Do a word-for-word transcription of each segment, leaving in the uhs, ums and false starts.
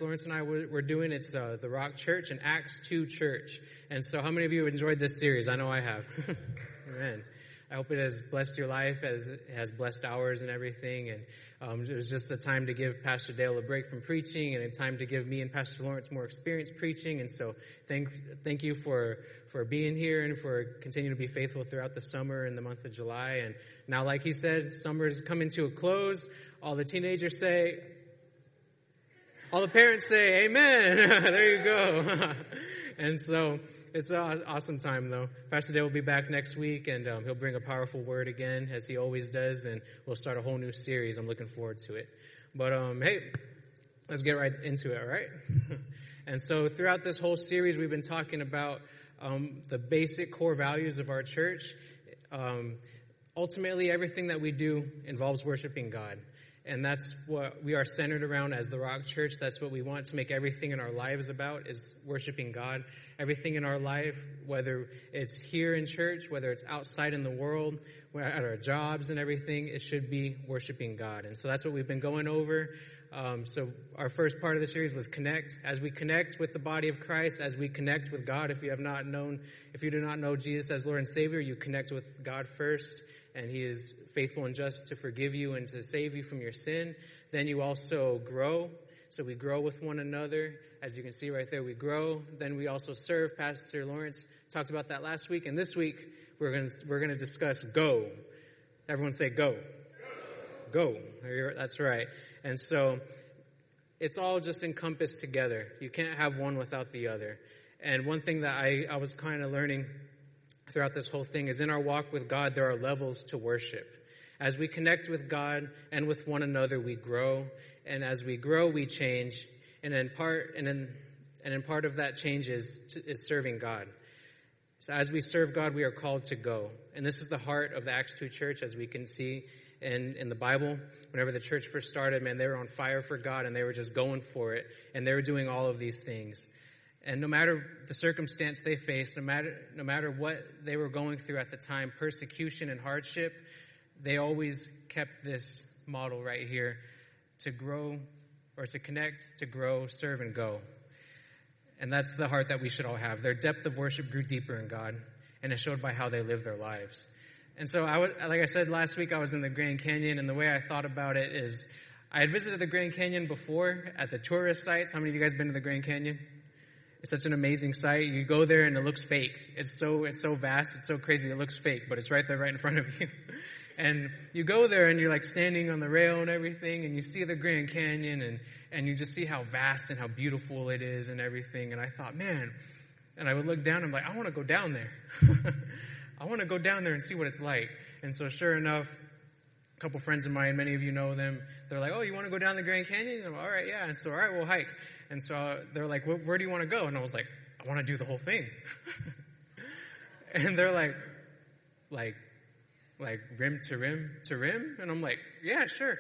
Pastor Lawrence and I were, were doing. It's uh, the Rock Church and Acts two Church. And so how many of you have enjoyed this series? I know I have. Amen. I hope it has blessed your life, as it has blessed ours and everything. And um, it was just a time to give Pastor Dale a break from preaching, and a time to give me and Pastor Lawrence more experience preaching. And so thank thank you for, for being here and for continuing to be faithful throughout the summer and the month of July. And now, like he said, summer's coming to a close. All the teenagers say, all the parents say, amen. There you go. And so it's an awesome time, though. Pastor Dale will be back next week, and um, he'll bring a powerful word again, as he always does, and we'll start a whole new series. I'm looking forward to it. But, um, hey, let's get right into it, all right? And so throughout this whole series, we've been talking about um, the basic core values of our church. Um, ultimately, everything that we do involves worshiping God. And that's what we are centered around as the Rock Church. That's what we want to make everything in our lives about, is worshiping God. Everything in our life, whether it's here in church, whether it's outside in the world, at our jobs and everything, it should be worshiping God. And so that's what we've been going over. Um, so our first part of the series was connect. As we connect with the body of Christ, as we connect with God, if you have not known, if you do not know Jesus as Lord and Savior, you connect with God first, and He is faithful and just to forgive you and to save you from your sin. Then you also grow. So we grow with one another. As you can see right there, we grow. Then we also serve. Pastor Lawrence talked about that last week. And this week, we're going to, we're going to discuss go. Everyone say go. Go. Go. That's right. And so it's all just encompassed together. You can't have one without the other. And one thing that I, I was kind of learning throughout this whole thing is, in our walk with God, there are levels to worship. As we connect with God and with one another, we grow. And as we grow, we change. And in part, and in, and in part of that change is, to, is serving God. So as we serve God, we are called to go. And this is the heart of the Acts two Church, as we can see in, in the Bible. Whenever the church first started, man, they were on fire for God, and they were just going for it. And they were doing all of these things. And no matter the circumstance they faced, no matter no matter what they were going through at the time, persecution and hardship, they always kept this model right here: to grow, or to connect, to grow, serve, and go. And that's the heart that we should all have. Their depth of worship grew deeper in God, and it showed by how they lived their lives. And so, I was, like I said last week, I was in the Grand Canyon, and the way I thought about it is, I had visited the Grand Canyon before at the tourist sites. How many of you guys been to the Grand Canyon? It's such an amazing sight. You go there and it looks fake. It's so it's so vast, it's so crazy, it looks fake, but it's right there, right in front of you. And you go there and you're like standing on the rail and everything, and you see the Grand Canyon, and, and you just see how vast and how beautiful it is and everything. And I thought, man, and I would look down and I'm like, I want to go down there. I want to go down there and see what it's like. And so sure enough, a couple friends of mine, many of you know them, they're like, oh, you want to go down the Grand Canyon? And I'm like, all right, yeah. And so, all right, we'll hike. And so they're like, where, where do you want to go? And I was like, I want to do the whole thing. And they're like, like, like rim to rim to rim? And I'm like, yeah, sure.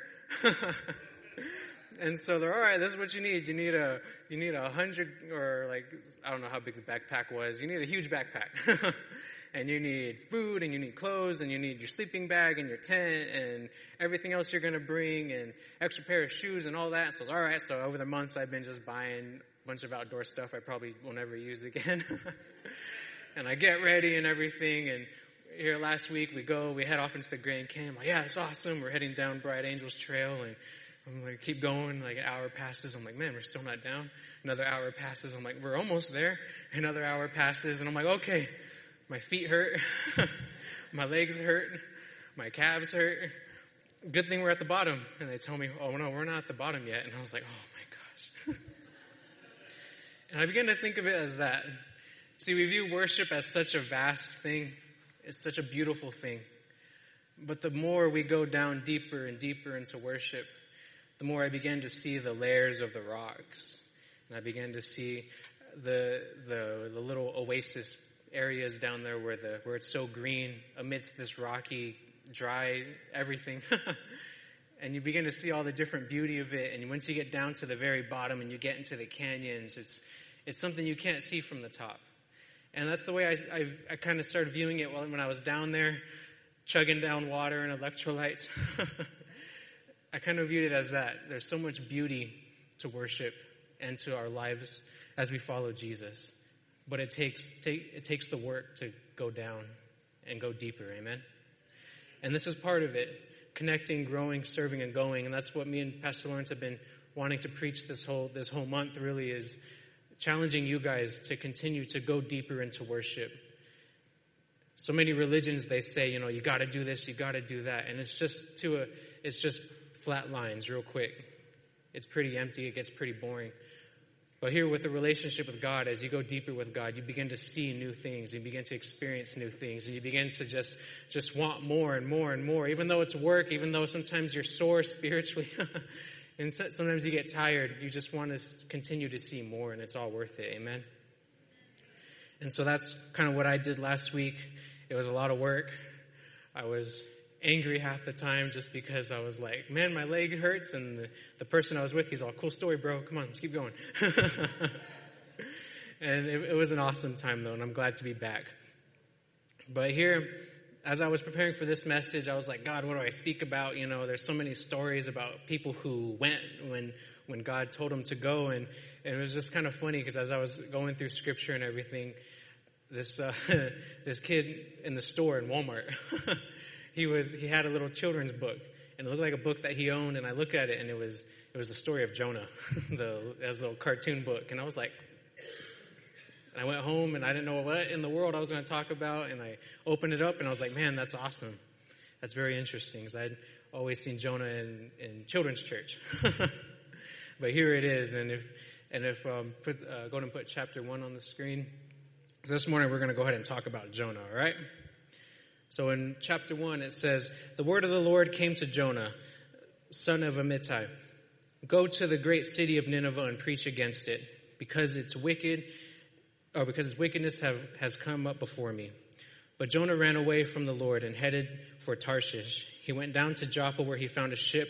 And so they're, all right, this is what you need. You need a, you need a hundred, or like, I don't know how big the backpack was. You need a huge backpack. And you need food, and you need clothes, and you need your sleeping bag, and your tent, and everything else you're going to bring, and extra pair of shoes, and all that. So, all right, so over the months, I've been just buying a bunch of outdoor stuff I probably will never use again. And I get ready and everything, and here last week, we go, we head off into the Grand Canyon. I'm like, yeah, it's awesome. We're heading down Bright Angels Trail, and I'm like, keep going. Like, an hour passes. I'm like, man, we're still not down. Another hour passes. I'm like, we're almost there. Another hour passes, and I'm like, okay. My feet hurt, my legs hurt, my calves hurt. Good thing we're at the bottom. And they tell me, oh, no, we're not at the bottom yet. And I was like, oh, my gosh. And I began to think of it as that. See, we view worship as such a vast thing. It's such a beautiful thing. But the more we go down deeper and deeper into worship, the more I began to see the layers of the rocks. And I began to see the the, the little oasis areas down there where the where it's so green amidst this rocky, dry everything. And you begin to see all the different beauty of it. And once you get down to the very bottom and you get into the canyons, it's it's something you can't see from the top. And that's the way I I, I kind of started viewing it when I was down there, chugging down water and electrolytes. I kind of viewed it as that. There's so much beauty to worship. and to our lives as we follow Jesus. But it takes take, it takes the work to go down and go deeper, amen? And this is part of it, connecting, growing, serving, and going. And that's what me and Pastor Lawrence have been wanting to preach this whole this whole month, really, is challenging you guys to continue to go deeper into worship. So many religions, they say, you know, you got to do this, you got to do that. And it's just to a, it's just flat lines real quick. It's pretty empty. It gets pretty boring. But here with the relationship with God, as you go deeper with God, you begin to see new things. You begin to experience new things. And you begin to just, just want more and more and more. Even though it's work, even though sometimes you're sore spiritually, and so, sometimes you get tired, you just want to continue to see more, and it's all worth it. Amen? And so that's kind of what I did last week. It was a lot of work. I was angry half the time just because I was like, man, my leg hurts. And the, the person I was with, he's all, cool story, bro. Come on, let's keep going. And it, it was an awesome time, though, and I'm glad to be back. But here, as I was preparing for this message, I was like, God, what do I speak about? You know, there's so many stories about people who went when when God told them to go. And, and it was just kind of funny because as I was going through scripture and everything, this uh, this kid in the store in Walmart, He was he had a little children's book, and it looked like a book that he owned. And I look at it, and it was it was the story of Jonah, the as a little cartoon book. And I was like, and I went home, and I didn't know what in the world I was going to talk about. And I opened it up, and I was like, man, that's awesome. That's very interesting, because I'd always seen Jonah in, in children's church, but here it is. And if and if um, put, uh, go ahead and put chapter one on the screen. This morning we're going to go ahead and talk about Jonah. All right. So in chapter one, it says, the word of the Lord came to Jonah, son of Amittai. Go to the great city of Nineveh and preach against it, because its wicked, or because its wickedness have, has come up before me. But Jonah ran away from the Lord and headed for Tarshish. He went down to Joppa, where he found a ship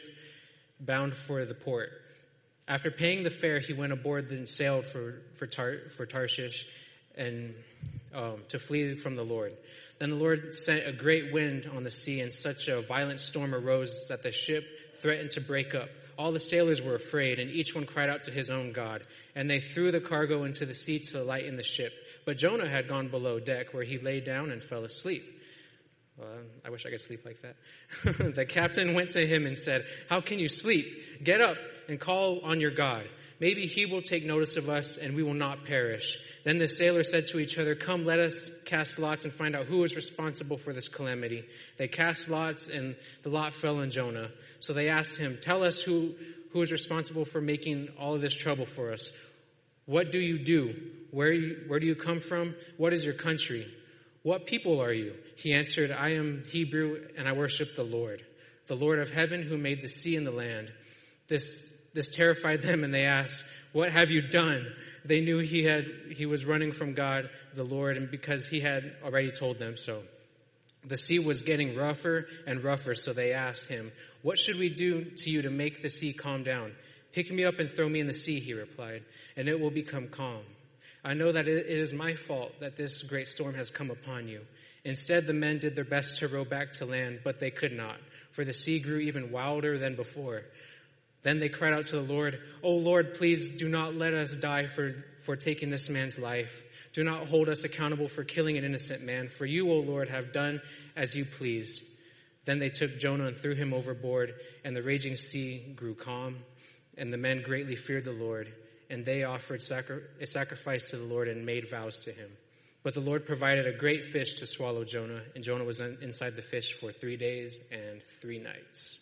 bound for the port. After paying the fare, he went aboard and sailed for for, Tar, for Tarshish and um, to flee from the Lord. Then the Lord sent a great wind on the sea, and such a violent storm arose that the ship threatened to break up. All the sailors were afraid, and each one cried out to his own God. And they threw the cargo into the sea to lighten the ship. But Jonah had gone below deck, where he lay down and fell asleep. Well, I wish I could sleep like that. The captain went to him and said, how can you sleep? Get up and call on your God. Maybe he will take notice of us, and we will not perish. Then the sailors said to each other, come, let us cast lots and find out who is responsible for this calamity. They cast lots, and the lot fell on Jonah. So they asked him, tell us who, who is responsible for making all of this trouble for us. What do you do? Where, you, where do you come from? What is your country? What people are you? He answered, I am Hebrew, and I worship the Lord, the Lord of heaven, who made the sea and the land. This this terrified them, and they asked, what have you done? They knew he had he was running from God, the Lord, and because he had already told them so. The sea was getting rougher and rougher, so they asked him, what should we do to you to make the sea calm down? Pick me up and throw me in the sea, he replied, and it will become calm. I know that it is my fault that this great storm has come upon you. Instead, the men did their best to row back to land, but they could not, for the sea grew even wilder than before. Then they cried out to the Lord, oh Lord, please do not let us die for, for taking this man's life. Do not hold us accountable for killing an innocent man, for you, O Lord, have done as you pleased. Then they took Jonah and threw him overboard, and the raging sea grew calm, and the men greatly feared the Lord, and they offered sacri- a sacrifice to the Lord and made vows to him. But the Lord provided a great fish to swallow Jonah, and Jonah was in, inside the fish for three days and three nights.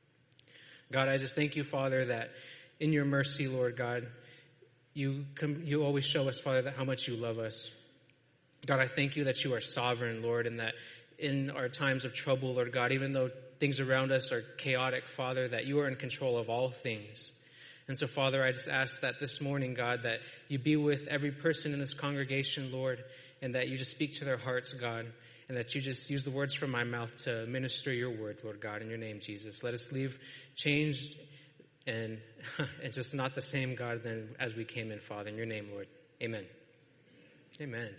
God, I just thank you, Father, that in your mercy, Lord God, you come, you always show us, Father, that how much you love us. God, I thank you that you are sovereign, Lord, and that in our times of trouble, Lord God, even though things around us are chaotic, Father, that you are in control of all things. And so, Father, I just ask that this morning, God, that you be with every person in this congregation, Lord, and that you just speak to their hearts, God, and that you just use the words from my mouth to minister your word, Lord God, in your name, Jesus. Let us leave changed and, and just not the same, God, than as we came in, Father, in your name, Lord. Amen. Amen.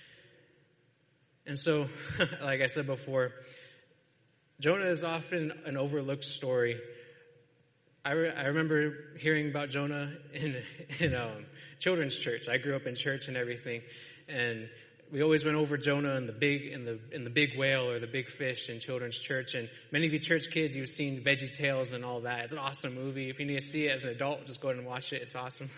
And so, like I said before, Jonah is often an overlooked story. I, re- I remember hearing about Jonah in in um, children's church. I grew up in church and everything, and we always went over Jonah and the big in the in the big whale or the big fish in children's church. And many of you church kids, you've seen Veggie Tales and all that. It's an awesome movie. If you need to see it as an adult, just go ahead and watch it. It's awesome.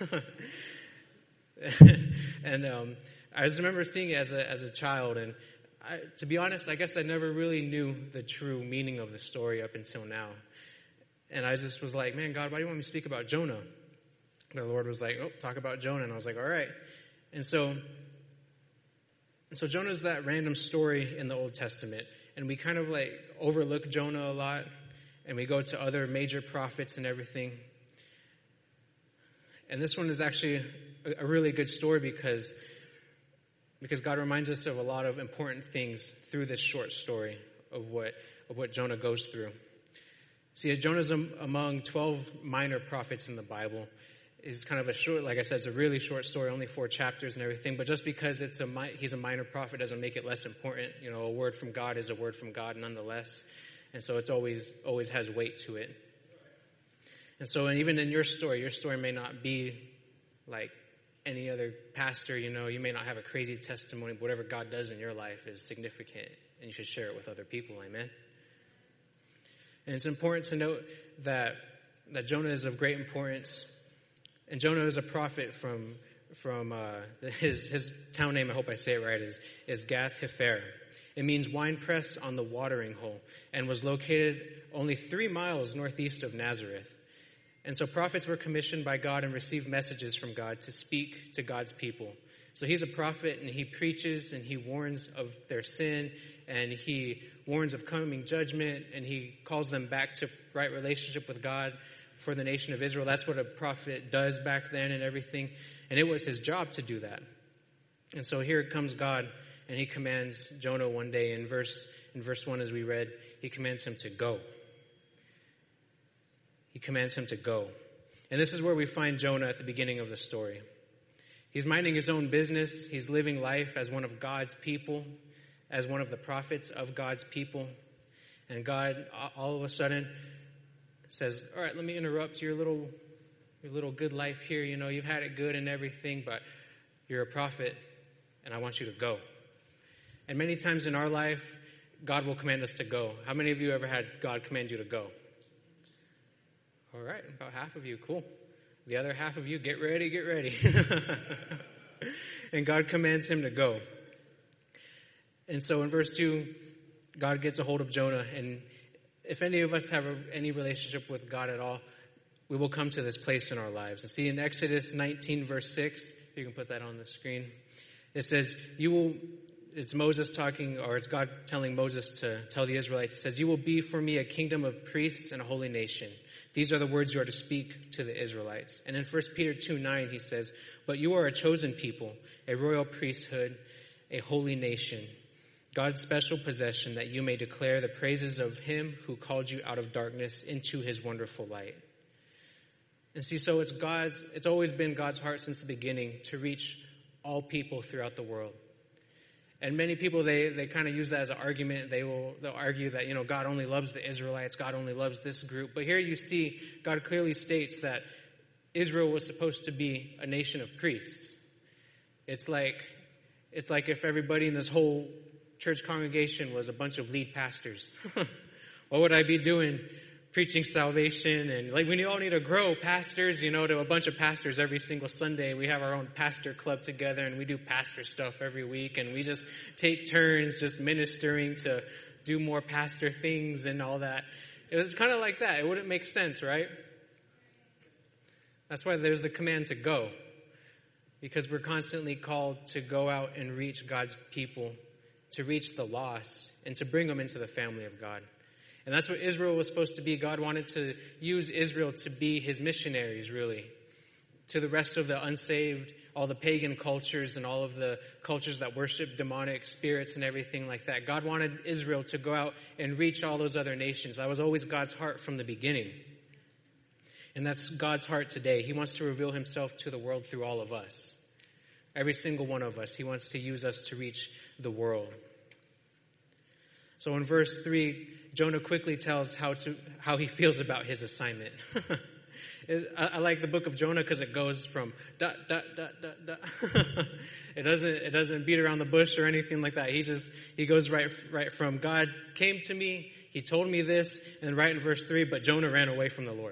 and um, I just remember seeing it as a as a child, and I, to be honest, I guess I never really knew the true meaning of the story up until now. And I just was like, man, God, why do you want me to speak about Jonah? And the Lord was like, oh, talk about Jonah. And I was like, all right. And so, and so Jonah's that random story in the Old Testament. And we kind of like overlook Jonah a lot. And we go to other major prophets and everything. And this one is actually a, a really good story because, because God reminds us of a lot of important things through this short story of what, of what Jonah goes through. See, Jonah's among twelve minor prophets in the Bible. It's kind of a short, like I said, it's a really short story, only four chapters and everything. But just because it's a he's a minor prophet doesn't make it less important. You know, a word from God is a word from God nonetheless. And so it's always, always has weight to it. And so and even in your story, your story may not be like any other pastor, you know, you may not have a crazy testimony, but whatever God does in your life is significant, and you should share it with other people, amen? And it's important to note that that Jonah is of great importance. And Jonah is a prophet from from uh, his his town name. I hope I say it right. Is is Gath Hefer. It means wine press on the watering hole, and was located only three miles northeast of Nazareth. And so prophets were commissioned by God and received messages from God to speak to God's people. So he's a prophet, and he preaches and he warns of their sin, and he warns of coming judgment, and he calls them back to right relationship with God for the nation of Israel. That's what a prophet does back then and everything. And it was his job to do that. And so here comes God, and he commands Jonah one day in verse in verse one, as we read, he commands him to go. He commands him to go. And this is where we find Jonah at the beginning of the story. He's minding his own business. He's living life as one of God's people, as one of the prophets of God's people. And God, all of a sudden, says, all right, let me interrupt your little your little good life here. You know, you've had it good and everything, but you're a prophet, and I want you to go. And many times in our life, God will command us to go. How many of you ever had God command you to go? All right, about half of you. Cool. The other half of you, get ready, get ready. And God commands him to go. And so in verse two, God gets a hold of Jonah. And if any of us have a, any relationship with God at all, we will come to this place in our lives. And see, in Exodus nineteen, verse six, you can put that on the screen. It says, you will, it's Moses talking, or it's God telling Moses to tell the Israelites, it says, you will be for me a kingdom of priests and a holy nation. These are the words you are to speak to the Israelites. And in First Peter two nine, he says, but you are a chosen people, a royal priesthood, a holy nation, God's special possession, that you may declare the praises of him who called you out of darkness into his wonderful light. And see, so it's God's, it's always been God's heart since the beginning to reach all people throughout the world. And many people, they, they kind of use that as an argument. They will, they'll argue that, you know, God only loves the Israelites. God only loves this group. But here you see, God clearly states that Israel was supposed to be a nation of priests. It's like, it's like if everybody in this whole church congregation was a bunch of lead pastors. What would I be doing? Preaching salvation, and like we all need to grow pastors, you know, to a bunch of pastors every single Sunday. We have our own pastor club together, and we do pastor stuff every week, and we just take turns just ministering to do more pastor things and all that. It was kind of like that. It wouldn't make sense, right? That's why there's the command to go, because we're constantly called to go out and reach God's people, to reach the lost, and to bring them into the family of God. And that's what Israel was supposed to be. God wanted to use Israel to be his missionaries, really, to the rest of the unsaved, all the pagan cultures and all of the cultures that worship demonic spirits and everything like that. God wanted Israel to go out and reach all those other nations. That was always God's heart from the beginning. And that's God's heart today. He wants to reveal himself to the world through all of us. Every single one of us. He wants to use us to reach the world. So in verse three, Jonah quickly tells how to how he feels about his assignment. It, I, I like the book of Jonah because it goes from dot, dot, dot, dot, dot. It doesn't, it doesn't beat around the bush or anything like that. He just, he goes right, right from God came to me, he told me this, and right in verse three, but Jonah ran away from the Lord.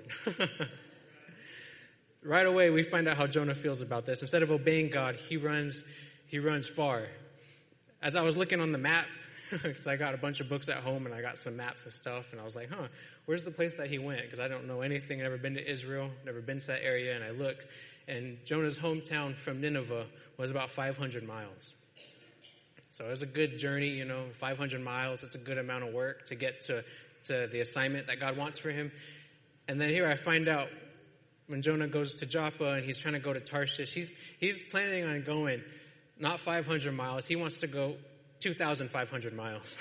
Right away, we find out how Jonah feels about this. Instead of obeying God, he runs, he runs far. As I was looking on the map, because I got a bunch of books at home and I got some maps and stuff, and I was like, huh, where's the place that he went? Because I don't know anything. I've never been to Israel, never been to that area, and I look, and Jonah's hometown from Nineveh was about five hundred miles. So it was a good journey, you know, five hundred miles. It's a good amount of work to get to, to the assignment that God wants for him. And then here I find out when Jonah goes to Joppa and he's trying to go to Tarshish, he's he's planning on going not five hundred miles. He wants to go two thousand five hundred miles.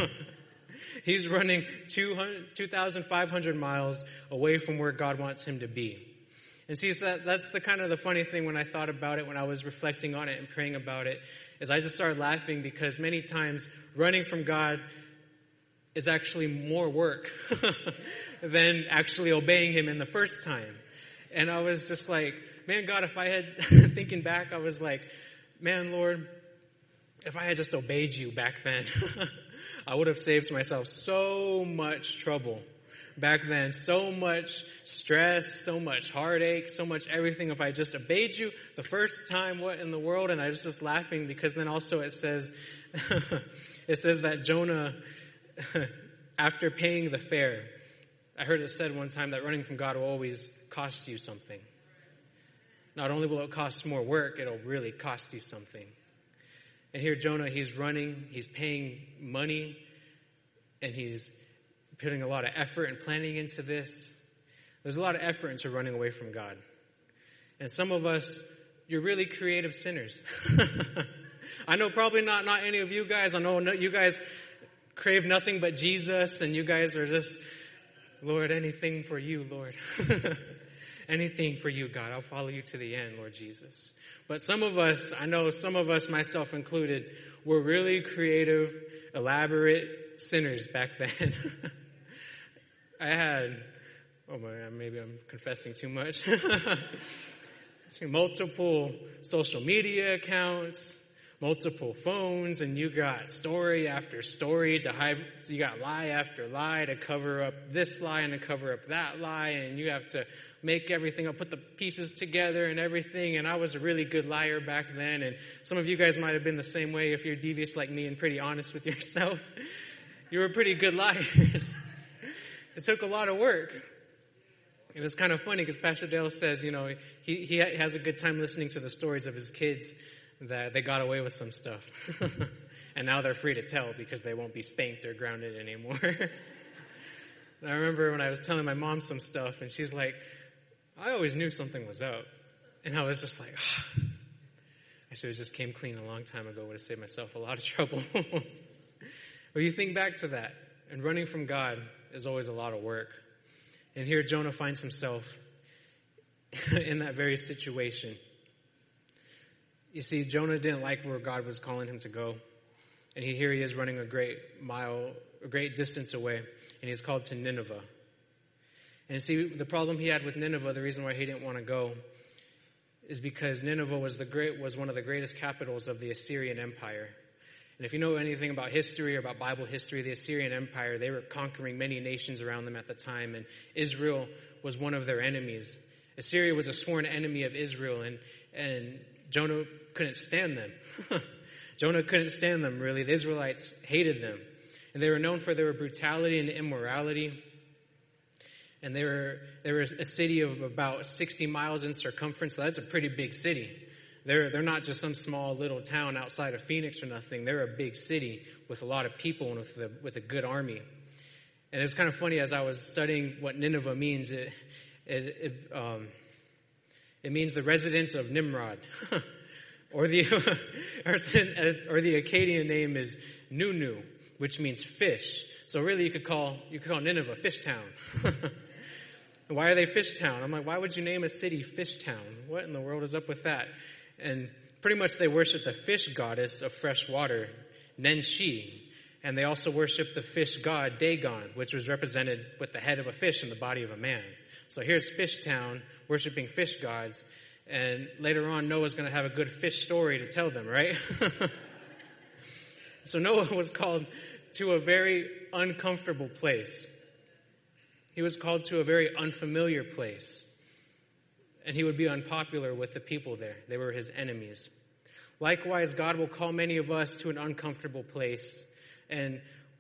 He's running two thousand five hundred miles away from where God wants him to be. And see, so that, that's the kind of the funny thing when I thought about it, when I was reflecting on it and praying about it, is I just started laughing because many times running from God is actually more work than actually obeying him in the first time. And I was just like, man, God, if I had, thinking back, I was like, man, Lord, if I had just obeyed you back then, I would have saved myself so much trouble back then, so much stress, so much heartache, so much everything. If I just obeyed you the first time, what in the world? And I was just laughing because then also it says, it says that Jonah, after paying the fare, I heard it said one time that running from God will always cost you something. Not only will it cost more work, it'll really cost you something. And here Jonah, he's running, he's paying money, and he's putting a lot of effort and planning into this. There's a lot of effort into running away from God. And some of us, you're really creative sinners. I know probably not, not any of you guys. I know you guys crave nothing but Jesus, and you guys are just, Lord, anything for you, Lord. Anything for you, God. I'll follow you to the end, Lord Jesus. But some of us, I know some of us, myself included, were really creative, elaborate sinners back then. I had, oh my God, maybe I'm confessing too much. Multiple social media accounts, multiple phones, and you got story after story to hide. You got lie after lie to cover up this lie and to cover up that lie, and you have to make everything up, put the pieces together and everything. And I was a really good liar back then, and some of you guys might have been the same way if you're devious like me and pretty honest with yourself. You were pretty good liars. It took a lot of work. It was kind of funny because Pastor Dale says, you know, he, he has a good time listening to the stories of his kids that they got away with some stuff. And now they're free to tell because they won't be spanked or grounded anymore. And I remember when I was telling my mom some stuff, and she's like, I always knew something was up. And I was just like, ah, I should have just came clean a long time ago. Would have saved myself a lot of trouble. But you think back to that, and running from God is always a lot of work. And here Jonah finds himself in that very situation. You see, Jonah didn't like where God was calling him to go. And he, here he is running a great mile, a great distance away. And he's called to Nineveh. And see, the problem he had with Nineveh, the reason why he didn't want to go, is because Nineveh was the great was one of the greatest capitals of the Assyrian Empire. And if you know anything about history or about Bible history, the Assyrian Empire, they were conquering many nations around them at the time, and Israel was one of their enemies. Assyria was a sworn enemy of Israel, and, and Jonah couldn't stand them. Jonah couldn't stand them, really. The Israelites hated them. And they were known for their brutality and immorality. And they were, they were a city of about sixty miles in circumference, so that's a pretty big city. They're, they're not just some small little town outside of Phoenix or nothing. They're a big city with a lot of people and with, the, with a good army. And it's kind of funny, as I was studying what Nineveh means, it, it, it, um, it means the residence of Nimrod. or, the, or the Akkadian name is Nunu, which means fish. So really you could call, you could call Nineveh Fish Town. Why are they Fish Town? I'm like, why would you name a city Fish Town? What in the world is up with that? And pretty much they worship the fish goddess of fresh water, Nenshi. And they also worship the fish god, Dagon, which was represented with the head of a fish and the body of a man. So here's Fish Town worshiping fish gods. And later on, Noah's going to have a good fish story to tell them, right? So Noah was called to a very uncomfortable place. He was called to a very unfamiliar place. And he would be unpopular with the people there. They were his enemies. Likewise, God will call many of us to an uncomfortable place. And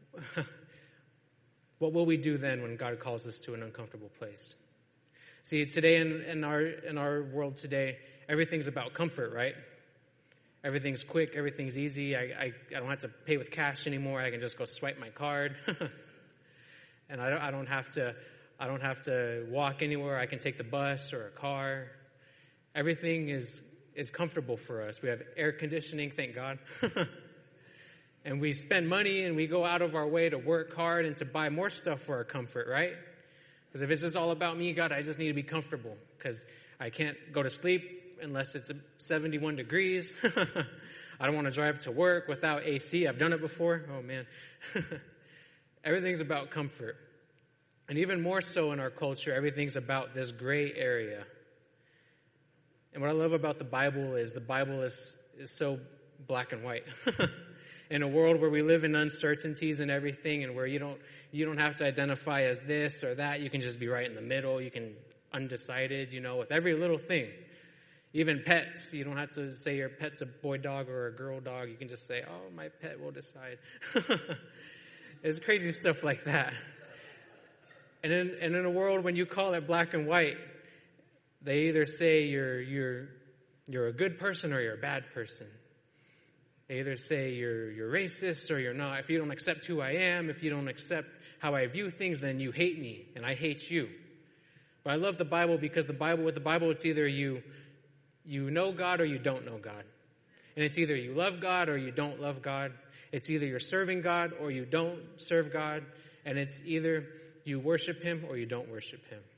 what will we do then when God calls us to an uncomfortable place? See, today in, in our in our world today, everything's about comfort, right? Everything's quick, everything's easy. I, I, I don't have to pay with cash anymore. I can just go swipe my card. And I don't, I don't have to I don't have to walk anywhere. I can take the bus or a car. Everything is is comfortable for us. We have air conditioning, thank God. And we spend money and we go out of our way to work hard and to buy more stuff for our comfort, right? Because if it's just all about me, God, I just need to be comfortable because I can't go to sleep unless it's seventy-one degrees. I don't want to drive to work without A C. I've done it before. Oh, man. Everything's about comfort. And even more so in our culture, everything's about this gray area. And what I love about the Bible is the Bible is, is so black and white. In a world where we live in uncertainties and everything, and where you don't you don't have to identify as this or that, you can just be right in the middle. You can undecided, you know, with every little thing. Even pets, you don't have to say your pet's a boy dog or a girl dog. You can just say, "Oh, my pet will decide." It's crazy stuff like that. And in and in a world when you call it black and white, they either say you're you're you're a good person or you're a bad person. They either say you're you're racist or you're not. If you don't accept who I am, if you don't accept how I view things, then you hate me and I hate you. But I love the Bible because the Bible, with the Bible, it's either you you know God or you don't know God. And it's either you love God or you don't love God. It's either you're serving God or you don't serve God. And it's either you worship Him or you don't worship Him.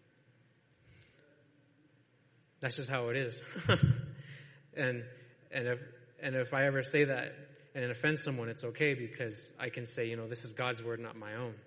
That's just how it is. and and if and if I ever say that and it offends someone, it's okay because I can say, you know, this is God's word, not my own.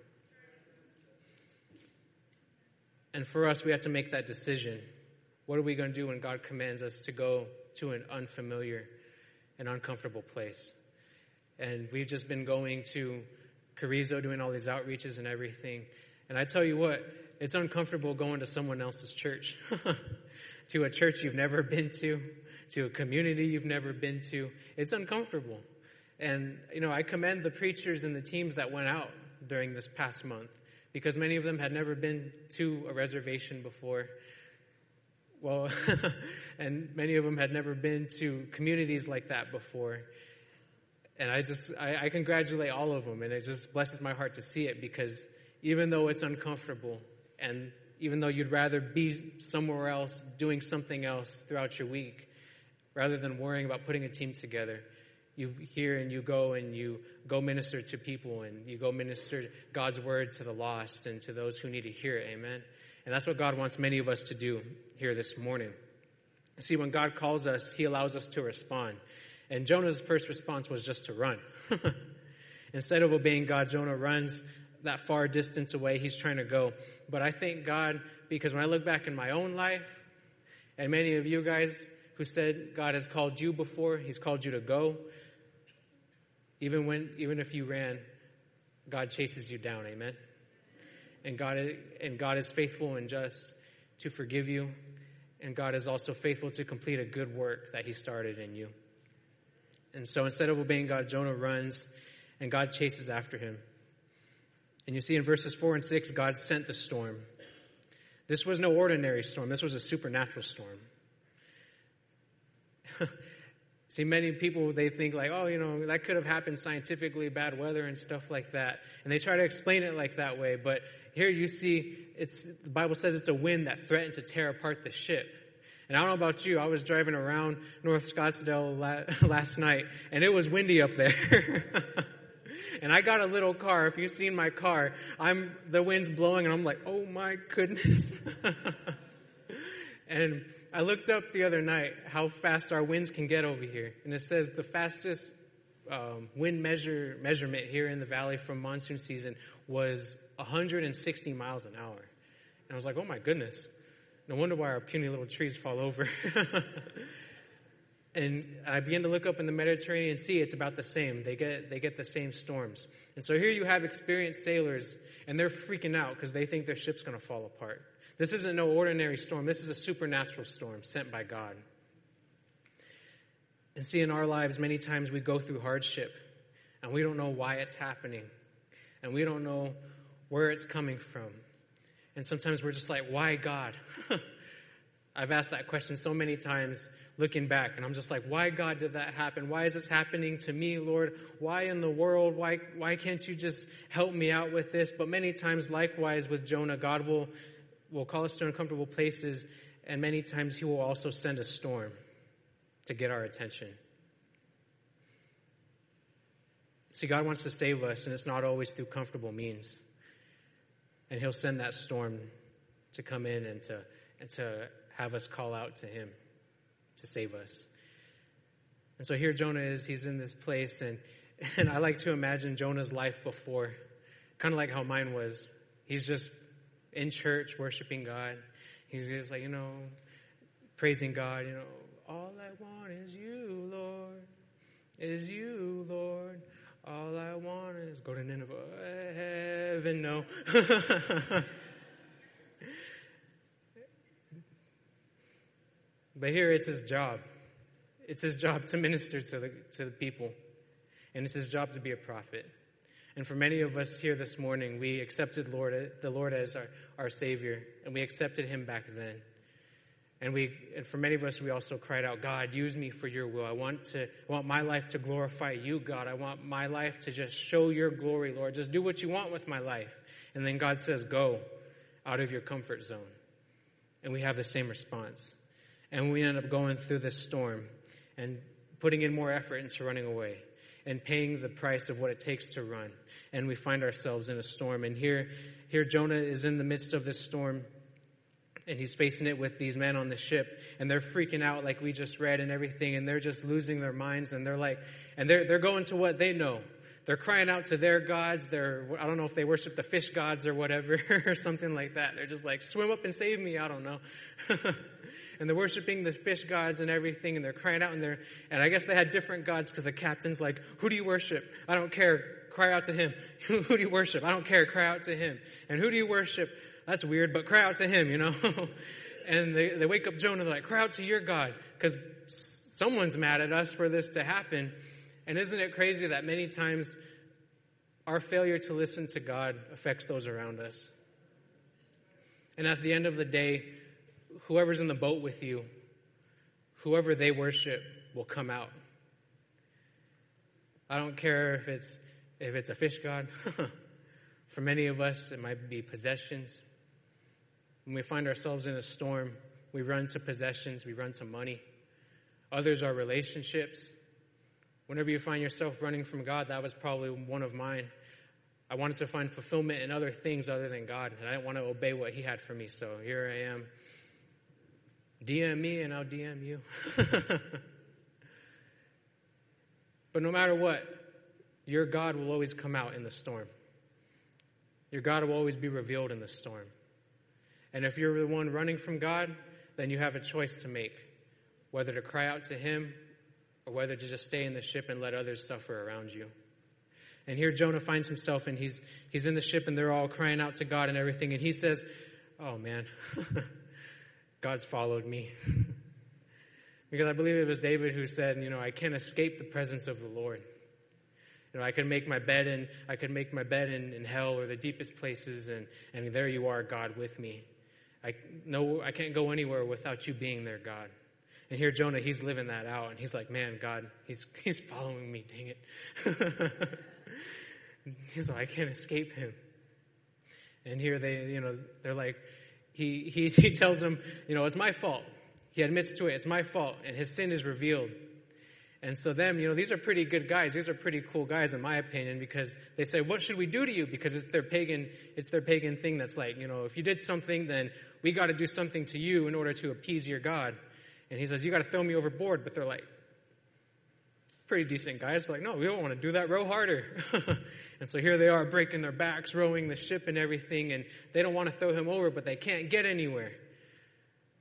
And for us, we have to make that decision. What are we going to do when God commands us to go to an unfamiliar and uncomfortable place? And we've just been going to Carrizo, doing all these outreaches and everything. And I tell you what, it's uncomfortable going to someone else's church. To a church you've never been to, to a community you've never been to. It's uncomfortable. And, you know, I commend the preachers and the teams that went out during this past month because many of them had never been to a reservation before. Well, and many of them had never been to communities like that before. And I just, I, I congratulate all of them. And it just blesses my heart to see it because even though it's uncomfortable and even though you'd rather be somewhere else, doing something else throughout your week, rather than worrying about putting a team together, you hear and you go and you go minister to people and you go minister God's word to the lost and to those who need to hear it, amen? And that's what God wants many of us to do here this morning. See, when God calls us, He allows us to respond. And Jonah's first response was just to run. Instead of obeying God, Jonah runs that far distance away he's trying to go. But I thank God because when I look back in my own life, and many of you guys who said God has called you before, He's called you to go, even when, even if you ran, God chases you down, amen? And God, and God is faithful and just to forgive you, and God is also faithful to complete a good work that He started in you. And so instead of obeying God, Jonah runs, and God chases after him. And you see in verses four and six, God sent the storm. This was no ordinary storm. This was a supernatural storm. See, many people, they think like, oh, you know, that could have happened scientifically, bad weather and stuff like that. And they try to explain it like that way. But here you see, it's the Bible says it's a wind that threatened to tear apart the ship. And I don't know about you, I was driving around North Scottsdale la- last night, and it was windy up there. And I got a little car. If you've seen my car, I'm the wind's blowing, and I'm like, oh my goodness. And I looked up the other night how fast our winds can get over here. And it says the fastest um, wind measure measurement here in the valley from monsoon season was one hundred sixty miles an hour. And I was like, oh my goodness. No wonder why our puny little trees fall over. And I began to look up in the Mediterranean Sea. It's about the same. They get they get the same storms. And so here you have experienced sailors, and they're freaking out because they think their ship's going to fall apart. This isn't no ordinary storm. This is a supernatural storm sent by God. And see, in our lives, many times we go through hardship, and we don't know why it's happening. And we don't know where it's coming from. And sometimes we're just like, why God? I've asked that question so many times looking back, and I'm just like, why God did that happen? Why is this happening to me, Lord? Why in the world? Why, why can't you just help me out with this? But many times, likewise with Jonah, God will, will call us to uncomfortable places, and many times he will also send a storm to get our attention. See, God wants to save us, and it's not always through comfortable means. And he'll send that storm to come in and to and to have us call out to him to save us. And so here Jonah is, he's in this place, and, and I like to imagine Jonah's life before, kind of like how mine was. He's just in church worshiping God. He's just like, you know, praising God, you know, all I want is you, Lord, is you, Lord. All I want is go to Nineveh, heaven, no. But here it's his job. It's his job to minister to the to the people. And it's his job to be a prophet. And for many of us here this morning, we accepted Lord the Lord as our, our Savior. And we accepted him back then. And we, and for many of us, we also cried out, God, use me for your will. I want to, I want my life to glorify you, God. I want my life to just show your glory, Lord. Just do what you want with my life. And then God says, go out of your comfort zone. And we have the same response. And we end up going through this storm and putting in more effort into running away and paying the price of what it takes to run. And we find ourselves in a storm. And here, here Jonah is in the midst of this storm. And he's facing it with these men on the ship, and they're freaking out like we just read and everything, and they're just losing their minds, and they're like, and they're they're going to what they know. They're crying out to their gods. They're, I don't know if they worship the fish gods or whatever, or something like that. They're just like, swim up and save me. I don't know. And they're worshiping the fish gods and everything, and they're crying out, and they're, and I guess they had different gods because the captain's like, who do you worship? I don't care. Cry out to him. Who do you worship? I don't care. Cry out to him. And who do you worship? That's weird, but cry out to him, you know. And they, they wake up Jonah, they're like, cry out to your God, because someone's mad at us for this to happen. And isn't it crazy that many times our failure to listen to God affects those around us? And at the end of the day, whoever's in the boat with you, whoever they worship will come out. I don't care if it's if it's a fish god. For many of us, it might be possessions. When we find ourselves in a storm, we run to possessions, we run to money. Others are relationships. Whenever you find yourself running from God, that was probably one of mine. I wanted to find fulfillment in other things other than God, and I didn't want to obey what he had for me, so here I am. D M me and I'll D M you. But no matter what, your God will always come out in the storm. Your God will always be revealed in the storm. And if you're the one running from God, then you have a choice to make, whether to cry out to him or whether to just stay in the ship and let others suffer around you. And here Jonah finds himself, and he's he's in the ship, and they're all crying out to God and everything. And he says, oh man, God's followed me. Because I believe it was David who said, you know, I can't escape the presence of the Lord. You know, I could make my bed in, I could make my bed in, in hell or the deepest places, and, and there you are, God, with me. I no, I can't go anywhere without you being there, God. And here Jonah, he's living that out, and he's like, man, God, he's he's following me, dang it. He's like, I can't escape him. And here they, you know, they're like, he he he tells them, you know, it's my fault. He admits to it, it's my fault, and his sin is revealed. And so them, you know, these are pretty good guys. These are pretty cool guys, in my opinion, because they say, what should we do to you? Because it's their pagan, it's their pagan thing that's like, you know, if you did something, then we got to do something to you in order to appease your God. And he says, you got to throw me overboard. But they're like, pretty decent guys. They're like, no, we don't want to do that. Row harder. And so here they are breaking their backs, rowing the ship and everything. And they don't want to throw him over, but they can't get anywhere.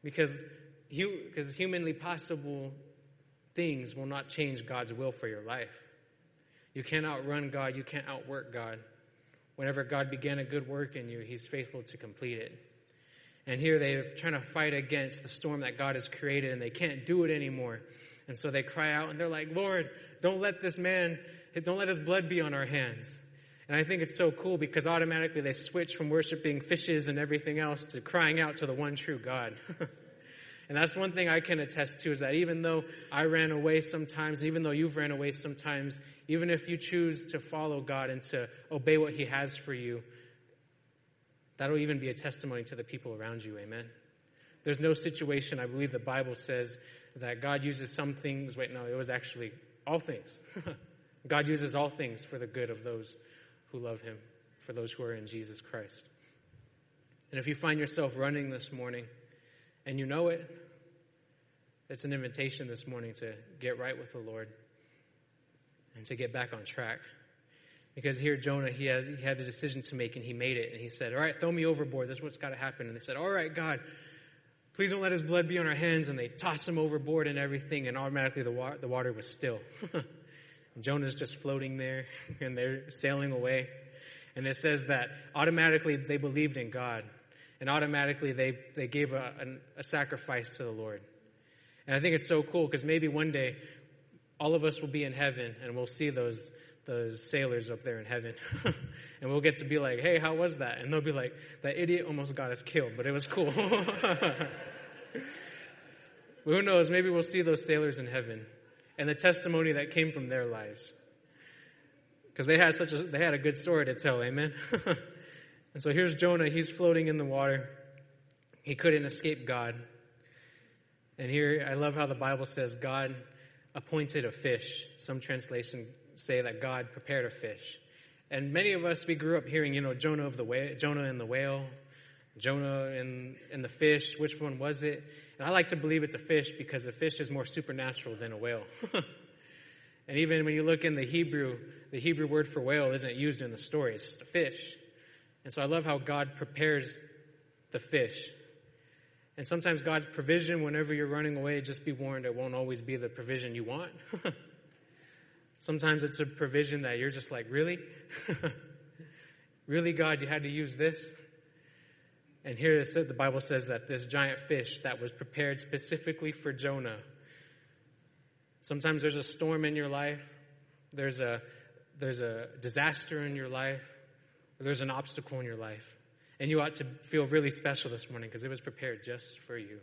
Because, because humanly possible things will not change God's will for your life. You can't outrun God. You can't outwork God. Whenever God began a good work in you, he's faithful to complete it. And here they're trying to fight against the storm that God has created, and they can't do it anymore. And so they cry out, and they're like, Lord, don't let this man, don't let his blood be on our hands. And I think it's so cool because automatically they switch from worshiping fishes and everything else to crying out to the one true God. And that's one thing I can attest to, is that even though I ran away sometimes, even though you've ran away sometimes, even if you choose to follow God and to obey what he has for you, that'll even be a testimony to the people around you. Amen. There's no situation, I believe the Bible says, that God uses some things. Wait, no, it was actually all things. God uses all things for the good of those who love him, for those who are in Jesus Christ. And if you find yourself running this morning and you know it, it's an invitation this morning to get right with the Lord and to get back on track. Because here Jonah, he, has, he had a decision to make, and he made it. And he said, all right, throw me overboard. This is what's got to happen. And they said, all right, God, please don't let his blood be on our hands. And they tossed him overboard and everything, and automatically the, wa- the water was still. And Jonah's just floating there, and they're sailing away. And it says that automatically they believed in God, and automatically they, they gave a, a, a sacrifice to the Lord. And I think it's so cool, because maybe one day all of us will be in heaven, and we'll see those those sailors up there in heaven. And we'll get to be like, hey, how was that? And they'll be like, that idiot almost got us killed, but it was cool. Who knows? Maybe we'll see those sailors in heaven and the testimony that came from their lives. Because they had such a they had a good story to tell, amen? And so here's Jonah. He's floating in the water. He couldn't escape God. And here, I love how the Bible says God appointed a fish. Some translations say that God prepared a fish. And many of us, we grew up hearing, you know, Jonah of the whale, Jonah and the whale, Jonah and, and the fish. Which one was it? And I like to believe it's a fish, because a fish is more supernatural than a whale. And even when you look in the Hebrew, the Hebrew word for whale isn't used in the story. It's just a fish. And so I love how God prepares the fish. And sometimes God's provision, whenever you're running away, just be warned, it won't always be the provision you want. Sometimes it's a provision that you're just like, really? Really, God, you had to use this? And here the Bible says that this giant fish that was prepared specifically for Jonah. Sometimes there's a storm in your life. There's a, there's a disaster in your life. Or there's an obstacle in your life. And you ought to feel really special this morning, because it was prepared just for you.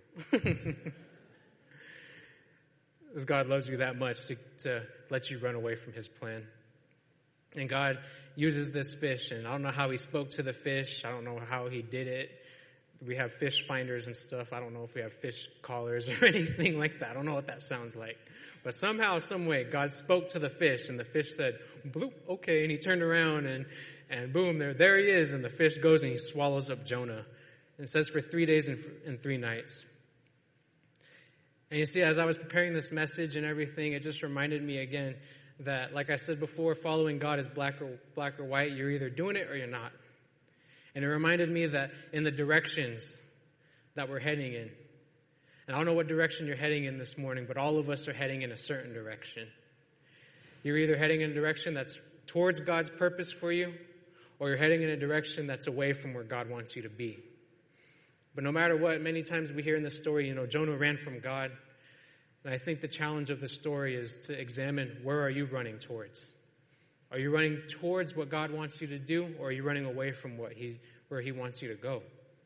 Because God loves you that much to, to let you run away from his plan. And God uses this fish, and I don't know how he spoke to the fish. I don't know how he did it. We have fish finders and stuff. I don't know if we have fish callers or anything like that. I don't know what that sounds like. But somehow, some way, God spoke to the fish, and the fish said, bloop, okay. And he turned around, and, and boom, there, there he is. And the fish goes and he swallows up Jonah. And it says for three days and, and three nights. And you see, as I was preparing this message and everything, it just reminded me again that, like I said before, following God is black or, black or white. You're either doing it or you're not. And it reminded me that in the directions that we're heading in, and I don't know what direction you're heading in this morning, but all of us are heading in a certain direction. You're either heading in a direction that's towards God's purpose for you, or you're heading in a direction that's away from where God wants you to be. But no matter what, many times we hear in the story, you know, Jonah ran from God. And I think the challenge of the story is to examine, where are you running towards? Are you running towards what God wants you to do, or are you running away from what he, where he wants you to go?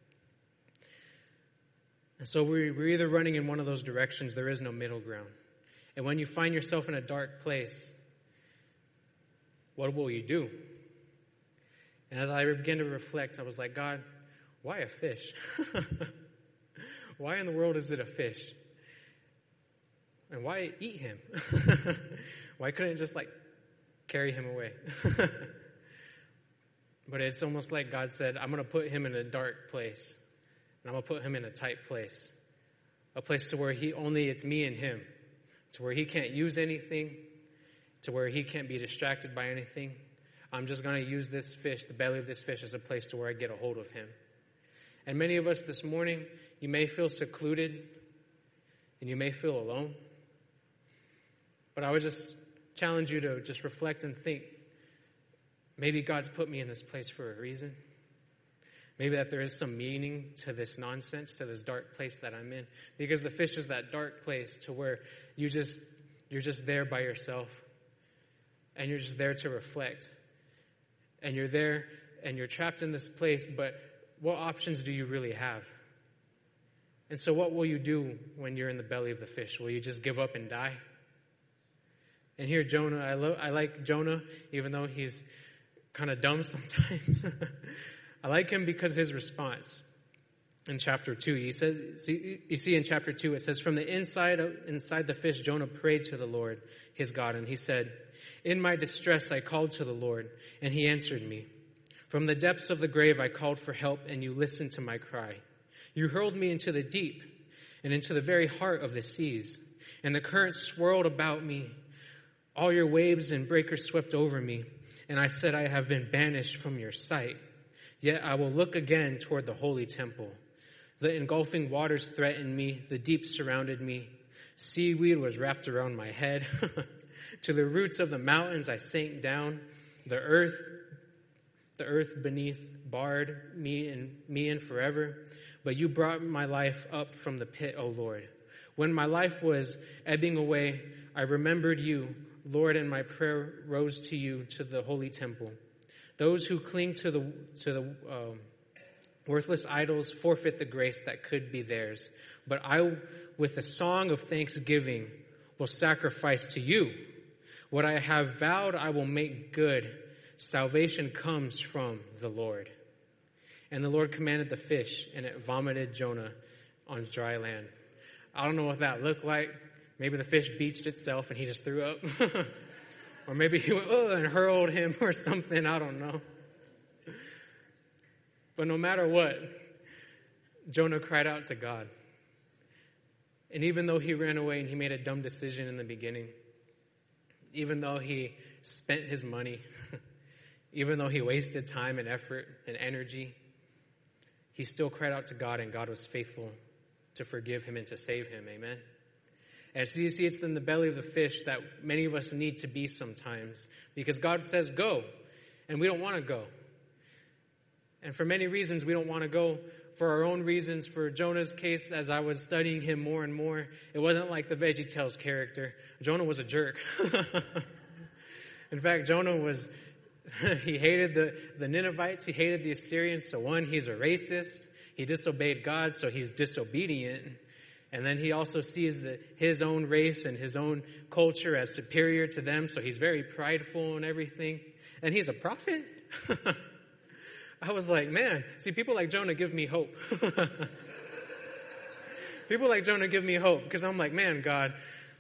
And so we're either running in one of those directions. There is no middle ground. And when you find yourself in a dark place, what will you do? And as I began to reflect, I was like, God, why a fish? Why in the world is it a fish? And why eat him? Why couldn't it just like carry him away? But it's almost like God said, I'm going to put him in a dark place. And I'm going to put him in a tight place. A place to where he only it's me and him. To where he can't use anything. To where he can't be distracted by anything. I'm just going to use this fish, the belly of this fish, as a place to where I get a hold of him. And many of us this morning, you may feel secluded and you may feel alone. But I would just challenge you to just reflect and think, maybe God's put me in this place for a reason. Maybe that there is some meaning to this nonsense, to this dark place that I'm in. Because the fish is that dark place to where you just, you're just there by yourself. And you're just there to reflect. And you're there and you're trapped in this place, but what options do you really have? And so what will you do when you're in the belly of the fish? Will you just give up and die? And here Jonah, I, lo- I like Jonah, even though he's kind of dumb sometimes. I like him because his response in chapter two, he says, you see in chapter two, it says, from the inside, inside the fish, Jonah prayed to the Lord, his God, and he said, in my distress, I called to the Lord, and he answered me. From the depths of the grave, I called for help, and you listened to my cry. You hurled me into the deep and into the very heart of the seas, and the currents swirled about me. All your waves and breakers swept over me, and I said, I have been banished from your sight. Yet I will look again toward the holy temple. The engulfing waters threatened me. The deep surrounded me. Seaweed was wrapped around my head. To the roots of the mountains I sank down. The earth, the earth beneath barred me and me in forever. But you brought my life up from the pit, O Lord. When my life was ebbing away, I remembered you, Lord, and my prayer rose to you, to the holy temple. Those who cling to the to the um, worthless idols forfeit the grace that could be theirs. But I, with a song of thanksgiving, will sacrifice to you. What I have vowed, I will make good. Salvation comes from the Lord. And the Lord commanded the fish, and it vomited Jonah on dry land. I don't know what that looked like. Maybe the fish beached itself and he just threw up. Or maybe he went, oh, and hurled him or something. I don't know. But no matter what, Jonah cried out to God. And even though he ran away and he made a dumb decision in the beginning, even though he spent his money, even though he wasted time and effort and energy, he still cried out to God, and God was faithful to forgive him and to save him. Amen. And so you see, it's in the belly of the fish that many of us need to be sometimes, because God says go, and we don't want to go. And for many reasons, we don't want to go. For our own reasons, for Jonah's case, as I was studying him more and more, it wasn't like the VeggieTales character. Jonah was a jerk. In fact, Jonah was, he hated the, the Ninevites, he hated the Assyrians. So one, he's a racist. He disobeyed God, so he's disobedient. And then he also sees that his own race and his own culture as superior to them, so he's very prideful and everything. And he's a prophet? I was like, man, see, people like Jonah give me hope. People like Jonah give me hope, because I'm like, man, God,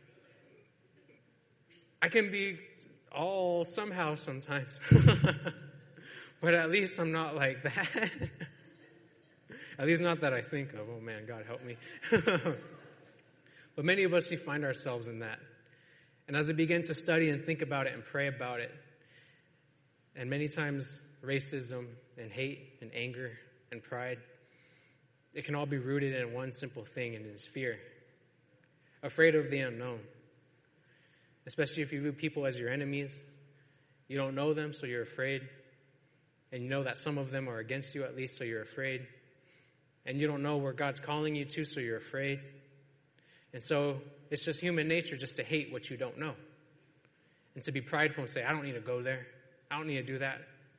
I can be all somehow sometimes. But at least I'm not like that. At least not that I think of. Oh man, God help me. But many of us, we find ourselves in that. And as I begin to study and think about it and pray about it, and many times racism and hate and anger and pride, it can all be rooted in one simple thing, and it is fear. Afraid of the unknown. Especially if you view people as your enemies. You don't know them, so you're afraid. And you know that some of them are against you at least, so you're afraid. And you don't know where God's calling you to, so you're afraid. And so it's just human nature just to hate what you don't know. And to be prideful and say, I don't need to go there. I don't need to do that.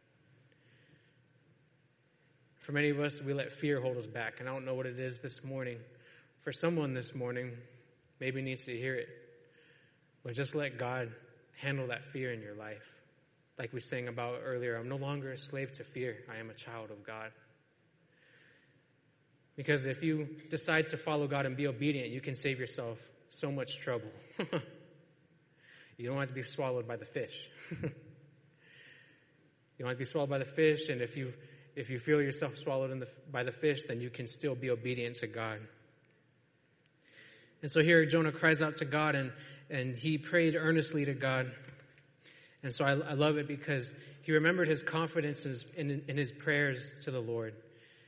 For many of us, we let fear hold us back. And I don't know what it is this morning. For someone this morning, maybe needs to hear it. But just let God handle that fear in your life. Like we sang about earlier, I'm no longer a slave to fear. I am a child of God. Because if you decide to follow God and be obedient, you can save yourself so much trouble. You don't have to be swallowed by the fish. You don't have to be swallowed by the fish, and if you if you feel yourself swallowed in the, by the fish, then you can still be obedient to God. And so here Jonah cries out to God, and, and he prayed earnestly to God. And so I, I love it because he remembered his confidence in, in, in his prayers to the Lord.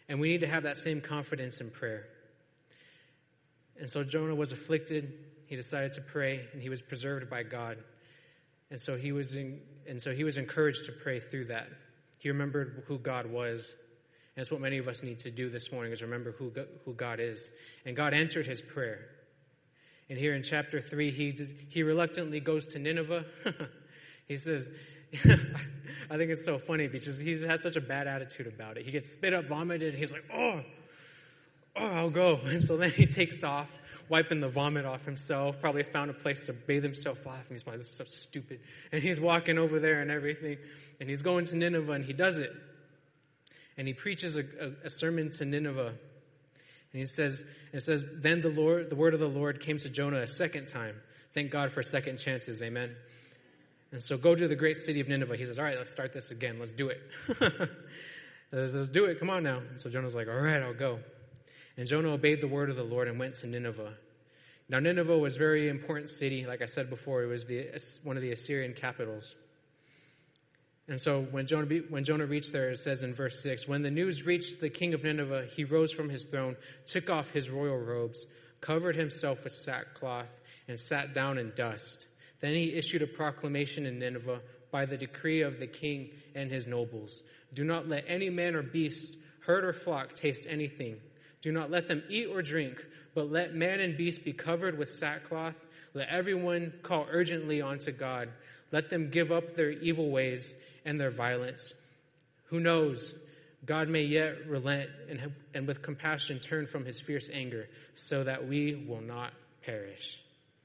And we need to have that same confidence in prayer. And so Jonah was afflicted. He decided to pray, and he was preserved by God. And so he was in, and so he was encouraged to pray through that. He remembered who God was. And that's what many of us need to do this morning, is remember who who God is. And God answered his prayer. And here in chapter three, he he reluctantly goes to Nineveh. He says, I think it's so funny because he has such a bad attitude about it. He gets spit up, vomited, and he's like, oh, oh, I'll go. And so then he takes off, wiping the vomit off himself, probably found a place to bathe himself off, and he's like, this is so stupid. And he's walking over there and everything, and he's going to Nineveh, and he does it. And he preaches a, a, a sermon to Nineveh. And he says, it says, then the Lord, the word of the Lord came to Jonah a second time. Thank God for second chances, amen. And so go to the great city of Nineveh. He says, all right, let's start this again. Let's do it. Let's do it. Come on now. And so Jonah's like, all right, I'll go. And Jonah obeyed the word of the Lord and went to Nineveh. Now Nineveh was a very important city. Like I said before, it was the, one of the Assyrian capitals. And so when Jonah, when Jonah reached there, it says in verse six, when the news reached the king of Nineveh, he rose from his throne, took off his royal robes, covered himself with sackcloth, and sat down in dust. Then he issued a proclamation in Nineveh by the decree of the king and his nobles. Do not let any man or beast, herd or flock taste anything. Do not let them eat or drink, but let man and beast be covered with sackcloth. Let everyone call urgently unto God. Let them give up their evil ways and their violence. Who knows? God may yet relent and, have, and with compassion turn from his fierce anger, so that we will not perish.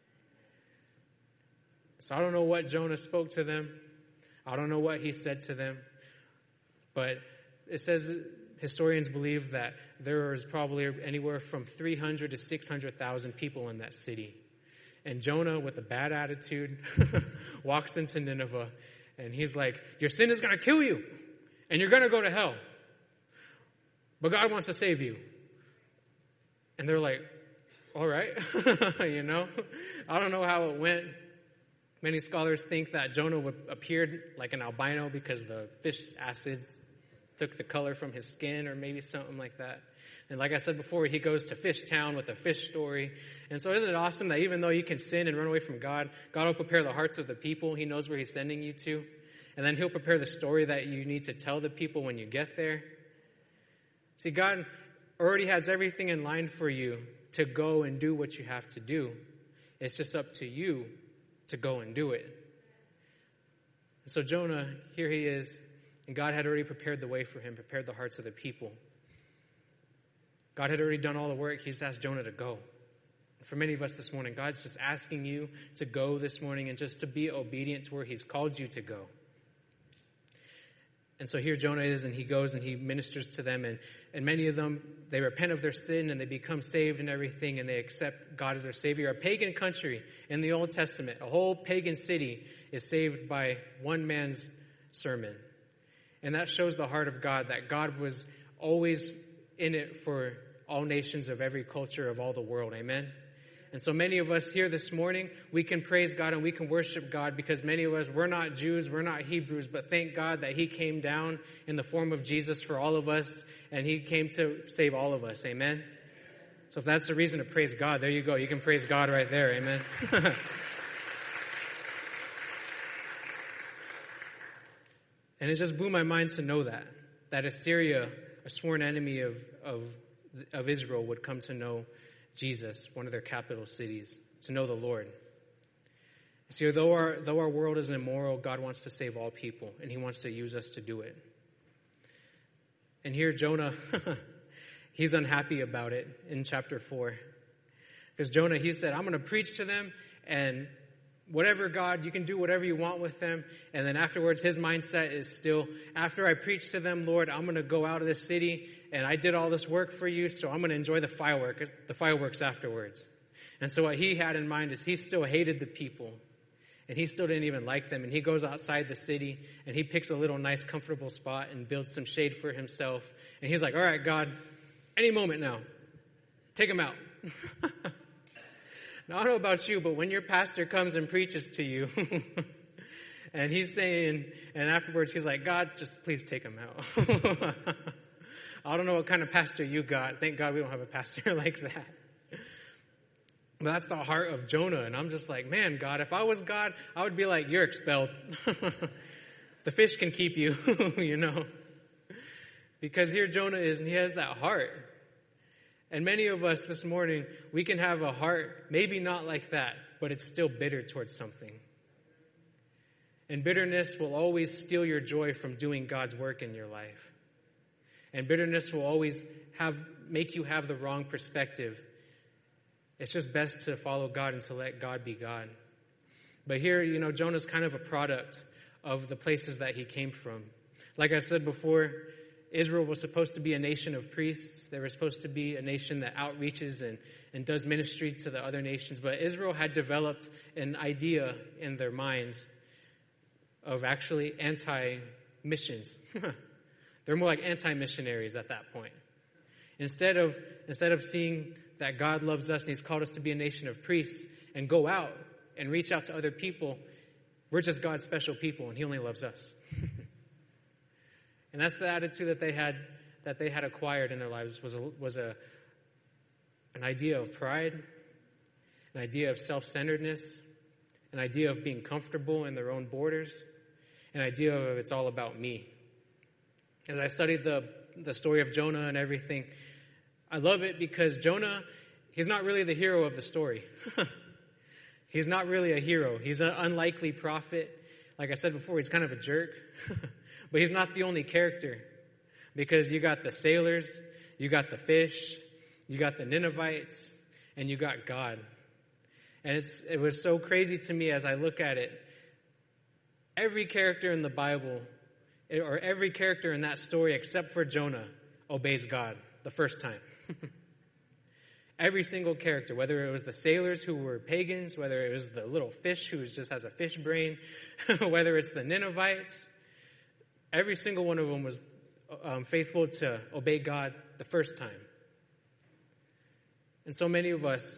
So I don't know what Jonah spoke to them. I don't know what he said to them. But it says historians believe that there was probably anywhere from three hundred to six hundred thousand people in that city. And Jonah, with a bad attitude, walks into Nineveh, and he's like, your sin is going to kill you, and you're going to go to hell. But God wants to save you. And they're like, all right, you know? I don't know how it went. Many scholars think that Jonah appeared like an albino because the fish acids took the color from his skin, or maybe something like that. And like I said before, he goes to Fish Town with a fish story. And so isn't it awesome that even though you can sin and run away from God, God will prepare the hearts of the people. He knows where he's sending you to. And then he'll prepare the story that you need to tell the people when you get there. See, God already has everything in line for you to go and do what you have to do. It's just up to you to go and do it. And so Jonah, here he is, and God had already prepared the way for him, prepared the hearts of the people. God had already done all the work. He's asked Jonah to go. For many of us this morning, God's just asking you to go this morning and just to be obedient to where he's called you to go. And so here Jonah is, and he goes and he ministers to them, and, and many of them, they repent of their sin and they become saved and everything, and they accept God as their Savior. A pagan country in the Old Testament, a whole pagan city is saved by one man's sermon. And that shows the heart of God, that God was always in it for all nations of every culture of all the world. Amen? And so many of us here this morning, we can praise God and we can worship God because many of us, we're not Jews, we're not Hebrews, but thank God that he came down in the form of Jesus for all of us, and he came to save all of us. Amen? So if that's the reason to praise God, there you go. You can praise God right there. Amen? And it just blew my mind to know that, that Assyria, a sworn enemy of, of, of Israel, would come to know Jesus, one of their capital cities, to know the Lord. See, though our, though our world is immoral, God wants to save all people, and he wants to use us to do it. And here Jonah, he's unhappy about it in chapter four. Because Jonah, he said, I'm going to preach to them, and whatever, God, you can do whatever you want with them. And then afterwards, his mindset is still, after I preach to them, Lord, I'm going to go out of this city, and I did all this work for you, so I'm going to enjoy the fireworks, the fireworks afterwards. And so what he had in mind is he still hated the people, and he still didn't even like them. And he goes outside the city, and he picks a little nice, comfortable spot and builds some shade for himself. And he's like, all right, God, any moment now, take him out. Now, I don't know about you, but when your pastor comes and preaches to you, and he's saying, and afterwards he's like, God, just please take him out. I don't know what kind of pastor you got. Thank God we don't have a pastor like that. But that's the heart of Jonah. And I'm just like, man, God, if I was God, I would be like, you're expelled. The fish can keep you, you know. Because here Jonah is, and he has that heart. And many of us this morning, we can have a heart, maybe not like that, but it's still bitter towards something. And bitterness will always steal your joy from doing God's work in your life. And bitterness will always have make you have the wrong perspective. It's just best to follow God and to let God be God. But here, you know, Jonah's kind of a product of the places that he came from. Like I said before, Israel was supposed to be a nation of priests. They were supposed to be a nation that outreaches and, and does ministry to the other nations. But Israel had developed an idea in their minds of actually anti-missions. They're more like anti-missionaries at that point. Instead of, instead of seeing that God loves us and He's called us to be a nation of priests and go out and reach out to other people, we're just God's special people and He only loves us. And that's the attitude that they had that they had acquired in their lives was a, was a an idea of pride, an idea of self-centeredness, an idea of being comfortable in their own borders, an idea of it's all about me. As I studied the the story of Jonah and everything, I love it because Jonah, he's not really the hero of the story. He's not really a hero. He's an unlikely prophet. Like I said before, he's kind of a jerk. But he's not the only character, because you got the sailors, you got the fish, you got the Ninevites, and you got God. And it's it was so crazy to me as I look at it. Every character in the Bible, or every character in that story except for Jonah, obeys God the first time. Every single character, whether it was the sailors who were pagans, whether it was the little fish who just has a fish brain, whether it's the Ninevites, every single one of them was um, faithful to obey God the first time. And so many of us,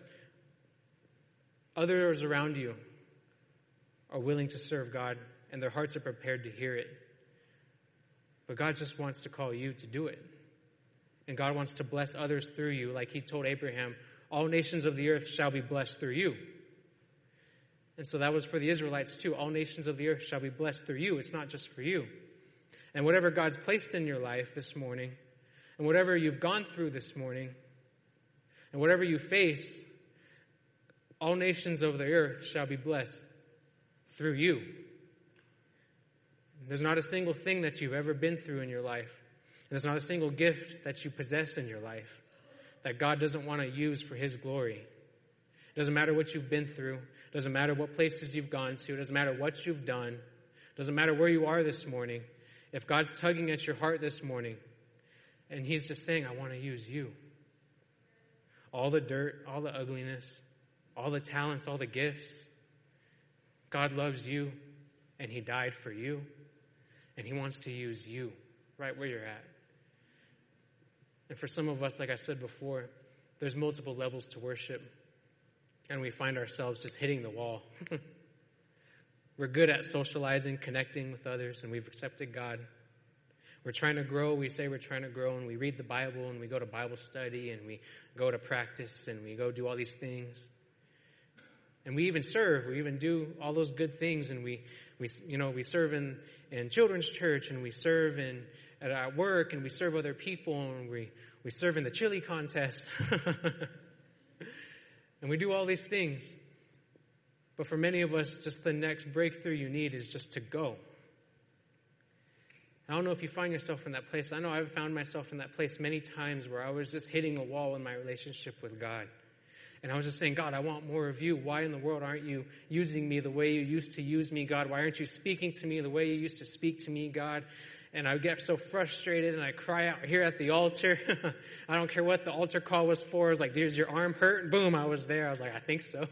others around you, are willing to serve God, and their hearts are prepared to hear it. But God just wants to call you to do it. And God wants to bless others through you, like He told Abraham, all nations of the earth shall be blessed through you. And so that was for the Israelites too. All nations of the earth shall be blessed through you. It's not just for you. And whatever God's placed in your life this morning, and whatever you've gone through this morning, and whatever you face, all nations of the earth shall be blessed through you. There's not a single thing that you've ever been through in your life, and there's not a single gift that you possess in your life that God doesn't want to use for His glory. It doesn't matter what you've been through. It doesn't matter what places you've gone to. It doesn't matter what you've done. It doesn't matter where you are this morning. If God's tugging at your heart this morning, and He's just saying, I want to use you. All the dirt, all the ugliness, all the talents, all the gifts. God loves you, and He died for you, and He wants to use you right where you're at. And for some of us, like I said before, there's multiple levels to worship, and we find ourselves just hitting the wall. We're good at socializing, connecting with others, and we've accepted God. We're trying to grow. We say we're trying to grow, and we read the Bible, and we go to Bible study, and we go to practice, and we go do all these things. And we even serve. We even do all those good things, and we, we you know, we serve in, in children's church, and we serve in at our work, and we serve other people, and we, we serve in the chili contest. And we do all these things. But for many of us, just the next breakthrough you need is just to go. I don't know if you find yourself in that place. I know I've found myself in that place many times where I was just hitting a wall in my relationship with God. And I was just saying, God, I want more of you. Why in the world aren't you using me the way you used to use me, God? Why aren't you speaking to me the way you used to speak to me, God? And I would get so frustrated, and I cry out here at the altar. I don't care what the altar call was for. I was like, does your arm hurt? Boom, I was there. I was like, I think so.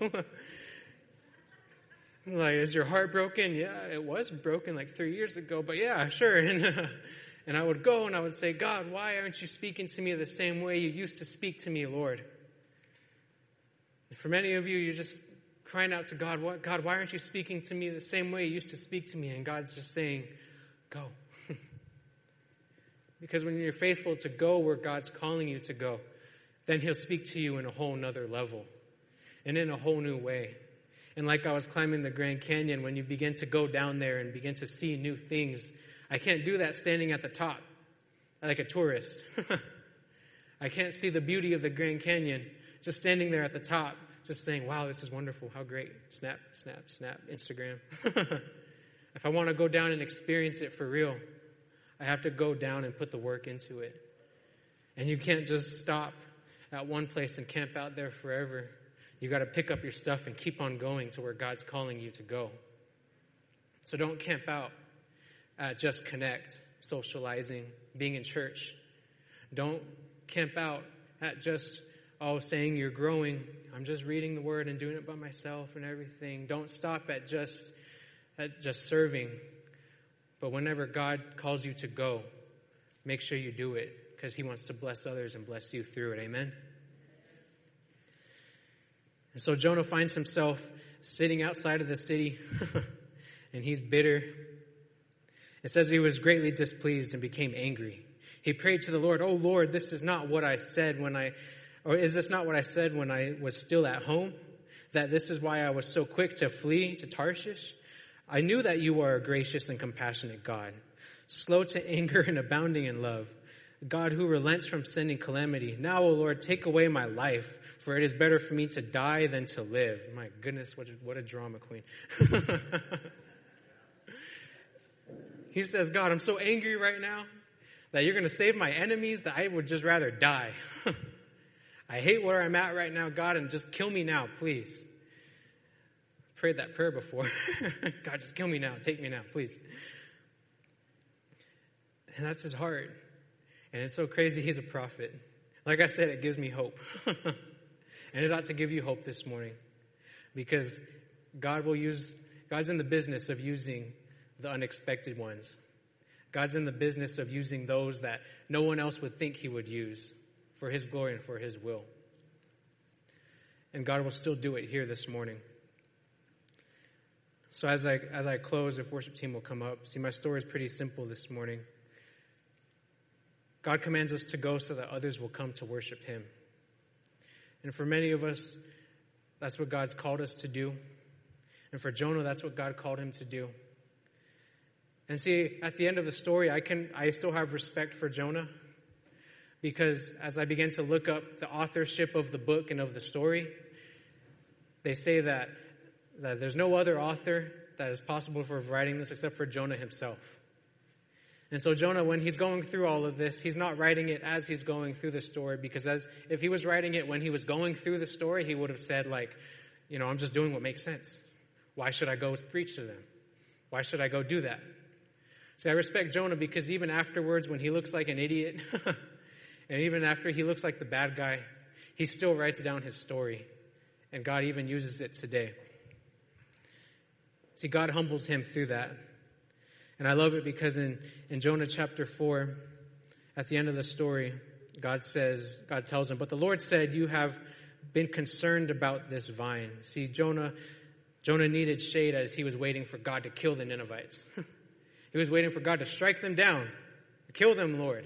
Like, is your heart broken? Yeah, it was broken like three years ago, but yeah, sure. And, uh, and I would go and I would say, God, why aren't you speaking to me the same way you used to speak to me, Lord? And for many of you, you're just crying out to God, what, God, why aren't you speaking to me the same way you used to speak to me? And God's just saying, go. Because when you're faithful to go where God's calling you to go, then he'll speak to you in a whole nother level and in a whole new way. And like I was climbing the Grand Canyon, when you begin to go down there and begin to see new things, I can't do that standing at the top like a tourist. I can't see the beauty of the Grand Canyon just standing there at the top, just saying, wow, this is wonderful. How great. Snap, snap, snap, Instagram. If I want to go down and experience it for real, I have to go down and put the work into it. And you can't just stop at one place and camp out there forever. You got to pick up your stuff and keep on going to where God's calling you to go. So don't camp out at just Connect, socializing, being in church. Don't camp out at just, oh, saying you're growing. I'm just reading the word and doing it by myself and everything. Don't stop at just at just serving. But whenever God calls you to go, make sure you do it, because he wants to bless others and bless you through it. Amen? And so Jonah finds himself sitting outside of the city, and he's bitter. It says he was greatly displeased and became angry. He prayed to the Lord, "Oh Lord, this is not what I said when I, or is this not what I said when I was still at home? That this is why I was so quick to flee to Tarshish? I knew that you are a gracious and compassionate God, slow to anger and abounding in love, God who relents from sending calamity. Now, O Lord, take away my life, for it is better for me to die than to live." My goodness, what a, what a drama queen. He says, "God, I'm so angry right now that you're going to save my enemies, that I would just rather die. I hate where I'm at right now, God, and just kill me now, please." Prayed that prayer before. God, just kill me now. Take me now, please. And that's his heart. And it's so crazy he's a prophet. Like I said, it gives me hope. And it ought to give you hope this morning. Because God will use, God's in the business of using the unexpected ones. God's in the business of using those that no one else would think he would use for his glory and for his will. And God will still do it here this morning. So as I as I close, if worship team will come up, see, my story is pretty simple this morning. God commands us to go so that others will come to worship him. And for many of us, that's what God's called us to do. And for Jonah, that's what God called him to do. And see, at the end of the story, I can I still have respect for Jonah, because as I began to look up the authorship of the book and of the story, they say that that there's no other author that is possible for writing this except for Jonah himself. And so Jonah, when he's going through all of this, he's not writing it as he's going through the story, because as if he was writing it when he was going through the story, he would have said, like, you know, I'm just doing what makes sense. Why should I go preach to them? Why should I go do that? See, I respect Jonah because even afterwards, when he looks like an idiot, and even after he looks like the bad guy, he still writes down his story. And God even uses it today. See, God humbles him through that. And I love it because in, in Jonah chapter four, at the end of the story, God says, God tells him, "But the Lord said, you have been concerned about this vine." See, Jonah, Jonah needed shade as he was waiting for God to kill the Ninevites. He was waiting for God to strike them down. Kill them, Lord.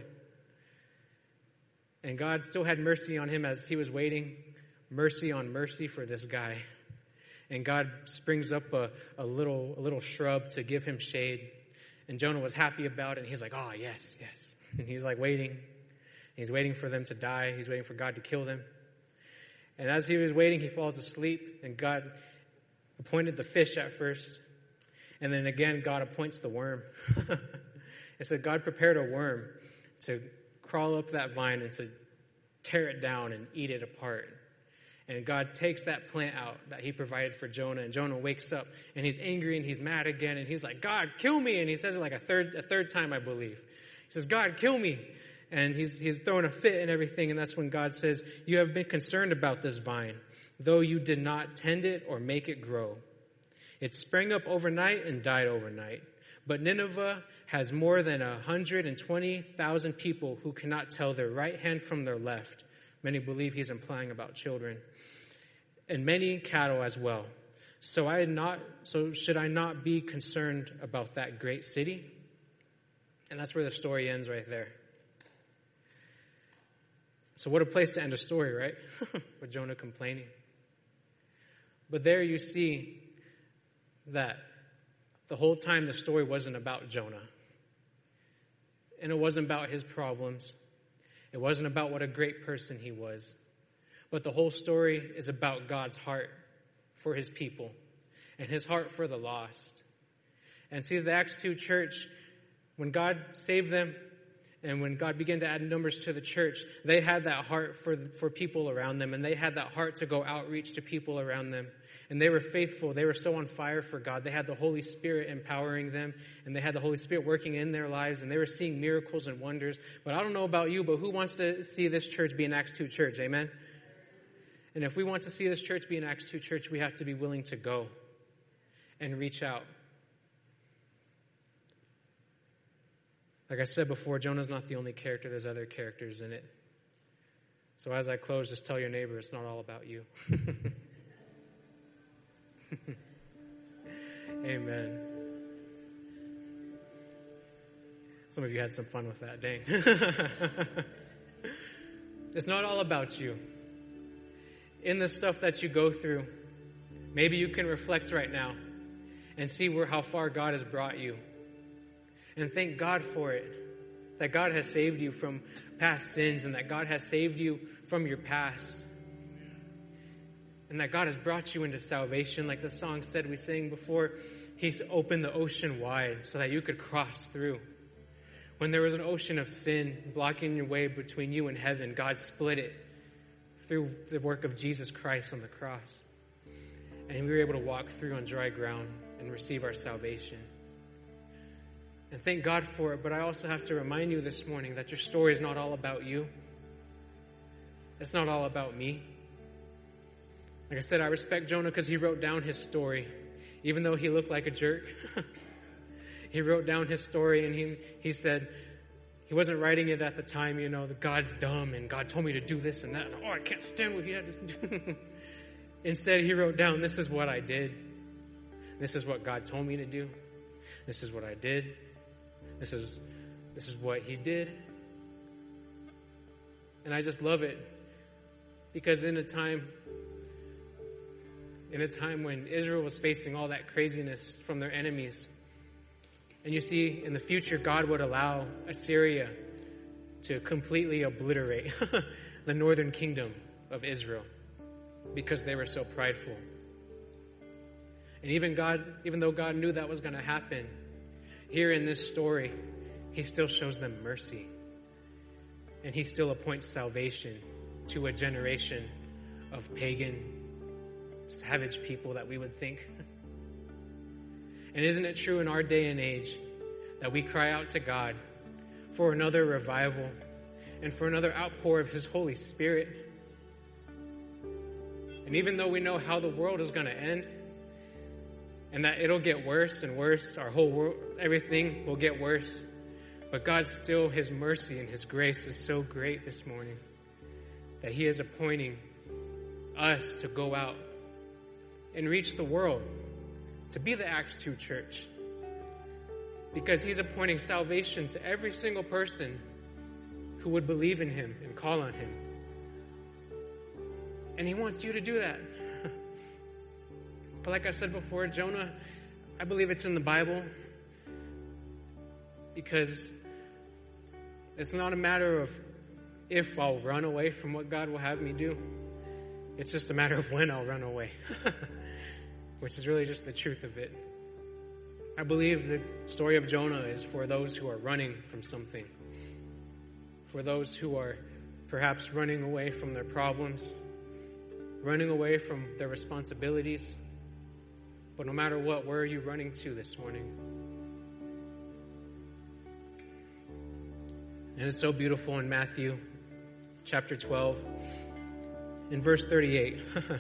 And God still had mercy on him as he was waiting. Mercy on mercy for this guy. And God springs up a, a little a little shrub to give him shade. And Jonah was happy about it. And he's like, "Oh, yes, yes." And he's like waiting. He's waiting for them to die. He's waiting for God to kill them. And as he was waiting, he falls asleep. And God appointed the fish at first. And then again, God appoints the worm. It said God prepared a worm to crawl up that vine and to tear it down and eat it apart. And God takes that plant out that he provided for Jonah. And Jonah wakes up and he's angry and he's mad again. And he's like, "God, kill me." And he says it like a third a third time, I believe. He says, "God, kill me." And he's he's throwing a fit and everything. And that's when God says, "You have been concerned about this vine, though you did not tend it or make it grow. It sprang up overnight and died overnight. But Nineveh has more than one hundred twenty thousand people who cannot tell their right hand from their left." Many believe he's implying about children. "And many cattle as well. So I not so should I not be concerned about that great city?" And that's where the story ends right there. So what a place to end a story, right? With Jonah complaining. But there you see that the whole time the story wasn't about Jonah. And it wasn't about his problems. It wasn't about what a great person he was. But the whole story is about God's heart for his people and his heart for the lost. And see, the Acts two church, when God saved them and when God began to add numbers to the church, they had that heart for, for people around them, and they had that heart to go outreach to people around them. And they were faithful. They were so on fire for God. They had the Holy Spirit empowering them, and they had the Holy Spirit working in their lives, and they were seeing miracles and wonders. But I don't know about you, but who wants to see this church be an Acts two church? Amen? And if we want to see this church be an Acts two church, we have to be willing to go and reach out. Like I said before, Jonah's not the only character. There's other characters in it. So as I close, just tell your neighbor it's not all about you. Amen. Some of you had some fun with that, dang. It's not all about you. In the stuff that you go through, maybe you can reflect right now and see where how far God has brought you. And thank God for it. That God has saved you from past sins, and that God has saved you from your past. And that God has brought you into salvation. Like the song said we sang before, He's opened the ocean wide so that you could cross through. When there was an ocean of sin blocking your way between you and heaven, God split it through the work of Jesus Christ on the cross. And we were able to walk through on dry ground and receive our salvation. And thank God for it, but I also have to remind you this morning that your story is not all about you. It's not all about me. Like I said, I respect Jonah because he wrote down his story. Even though he looked like a jerk, he wrote down his story, and he, he said, he wasn't writing it at the time, you know, the God's dumb and God told me to do this and that. And, oh, I can't stand what he had to do. Instead, he wrote down, this is what I did. This is what God told me to do. This is what I did. This is, this is what he did. And I just love it because in a time, in a time when Israel was facing all that craziness from their enemies, and you see in the future God would allow Assyria to completely obliterate the northern kingdom of Israel because they were so prideful. And even God, even though God knew that was going to happen, here in this story, he still shows them mercy. And he still appoints salvation to a generation of pagan, savage people that we would think. And isn't it true in our day and age that we cry out to God for another revival and for another outpour of his Holy Spirit? And even though we know how the world is going to end, and that it'll get worse and worse, our whole world, everything will get worse. But God still, his mercy and his grace is so great this morning that he is appointing us to go out and reach the world, to be the Acts two church. Because he's appointing salvation to every single person who would believe in him and call on him. And he wants you to do that. But like I said before, Jonah, I believe it's in the Bible because it's not a matter of if I'll run away from what God will have me do. It's just a matter of when I'll run away, which is really just the truth of it. I believe the story of Jonah is for those who are running from something, for those who are perhaps running away from their problems, running away from their responsibilities. But no matter what, where are you running to this morning? And it's so beautiful in Matthew chapter twelve, in verse thirty-eight.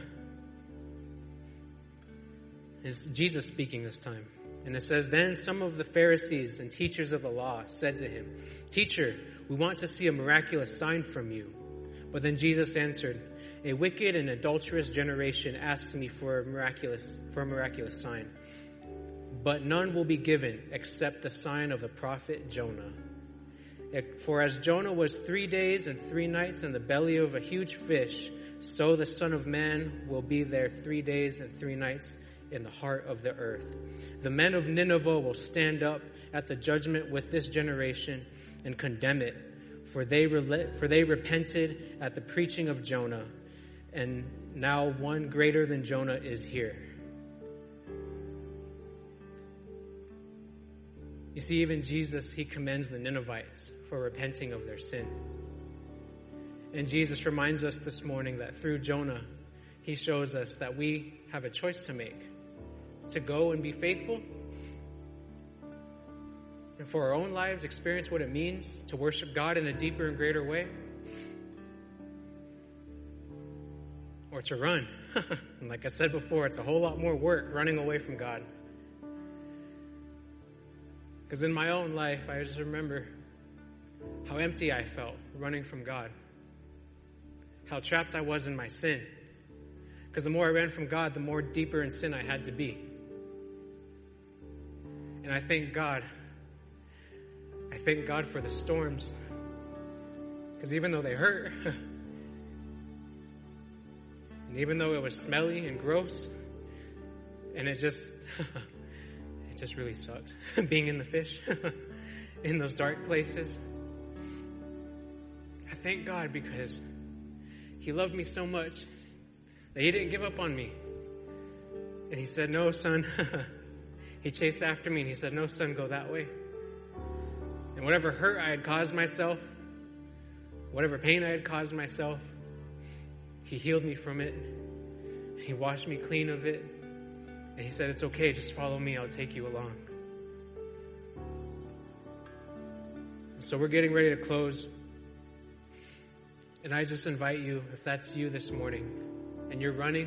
It's Jesus speaking this time. And it says, Then some of the Pharisees and teachers of the law said to him, Teacher, we want to see a miraculous sign from you. But then Jesus answered, A wicked and adulterous generation asks me for a miraculous, for a miraculous sign. But none will be given except the sign of the prophet Jonah. For as Jonah was three days and three nights in the belly of a huge fish, so the Son of Man will be there three days and three nights in the heart of the earth. The men of Nineveh will stand up at the judgment with this generation and condemn it, for they rel- for they repented at the preaching of Jonah, and now one greater than Jonah is here. You see, even Jesus, he commends the Ninevites for repenting of their sin. And Jesus reminds us this morning that through Jonah, he shows us that we have a choice to make, to go and be faithful, and for our own lives experience what it means to worship God in a deeper and greater way, or to run. And like I said before, it's a whole lot more work running away from God. Because in my own life, I just remember how empty I felt running from God, how trapped I was in my sin. Because the more I ran from God, the more deeper in sin I had to be. And I thank God. I thank God for the storms. Because even though they hurt, and even though it was smelly and gross, and it just, it just really sucked being in the fish, in those dark places. I thank God because he loved me so much that he didn't give up on me. And he said, no, son. He chased after me and he said, no, son, go that way. And whatever hurt I had caused myself, whatever pain I had caused myself, he healed me from it. He washed me clean of it. And he said, it's okay, just follow me, I'll take you along. So we're getting ready to close. And I just invite you, if that's you this morning, and you're running,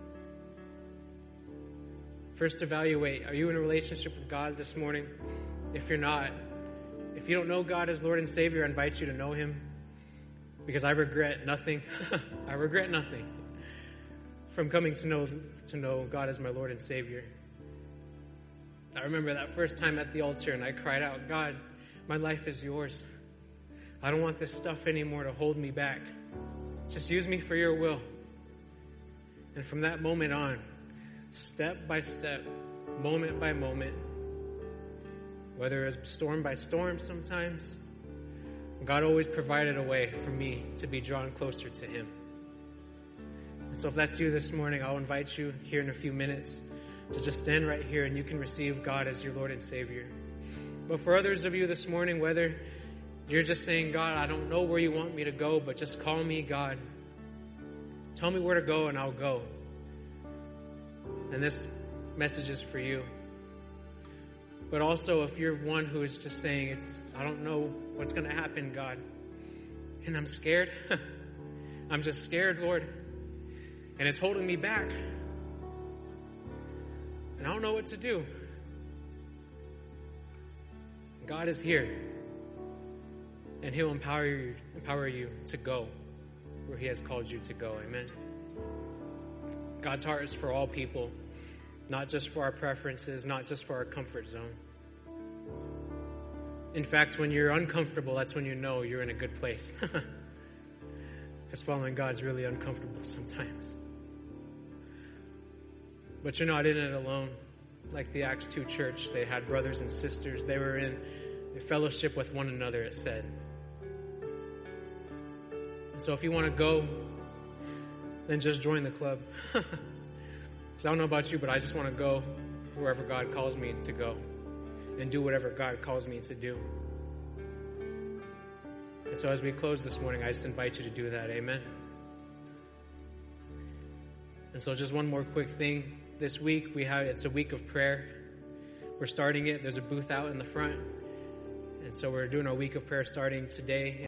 first evaluate, are you in a relationship with God this morning? If you're not, if you don't know God as Lord and Savior, I invite you to know him, because I regret nothing. I regret nothing from coming to know to know God as my Lord and Savior. I remember that first time at the altar and I cried out, God, my life is yours. I don't want this stuff anymore to hold me back. Just use me for your will. And from that moment on, step by step, moment by moment, whether it was storm by storm sometimes, God always provided a way for me to be drawn closer to him. And so if that's you this morning, I'll invite you here in a few minutes to just stand right here and you can receive God as your Lord and Savior. But for others of you this morning, whether you're just saying, God, I don't know where you want me to go, but just call me, God. Tell me where to go and I'll go. And this message is for you. But also, if you're one who is just saying, "It's I don't know what's going to happen, God, and I'm scared. I'm just scared, Lord, and it's holding me back, and I don't know what to do." God is here, and he'll empower you, empower you to go where he has called you to go. Amen. God's heart is for all people, not just for our preferences, not just for our comfort zone. In fact, when you're uncomfortable, that's when you know you're in a good place. Because following God's really uncomfortable sometimes. But you're not in it alone. Like the Acts two church, they had brothers and sisters. They were in fellowship with one another, it said. So if you want to go, then just join the club. Because I don't know about you, but I just want to go wherever God calls me to go and do whatever God calls me to do. And so as we close this morning, I just invite you to do that. Amen. And so just one more quick thing. This week, we have it's a week of prayer. We're starting it. There's a booth out in the front. And so we're doing our week of prayer starting today.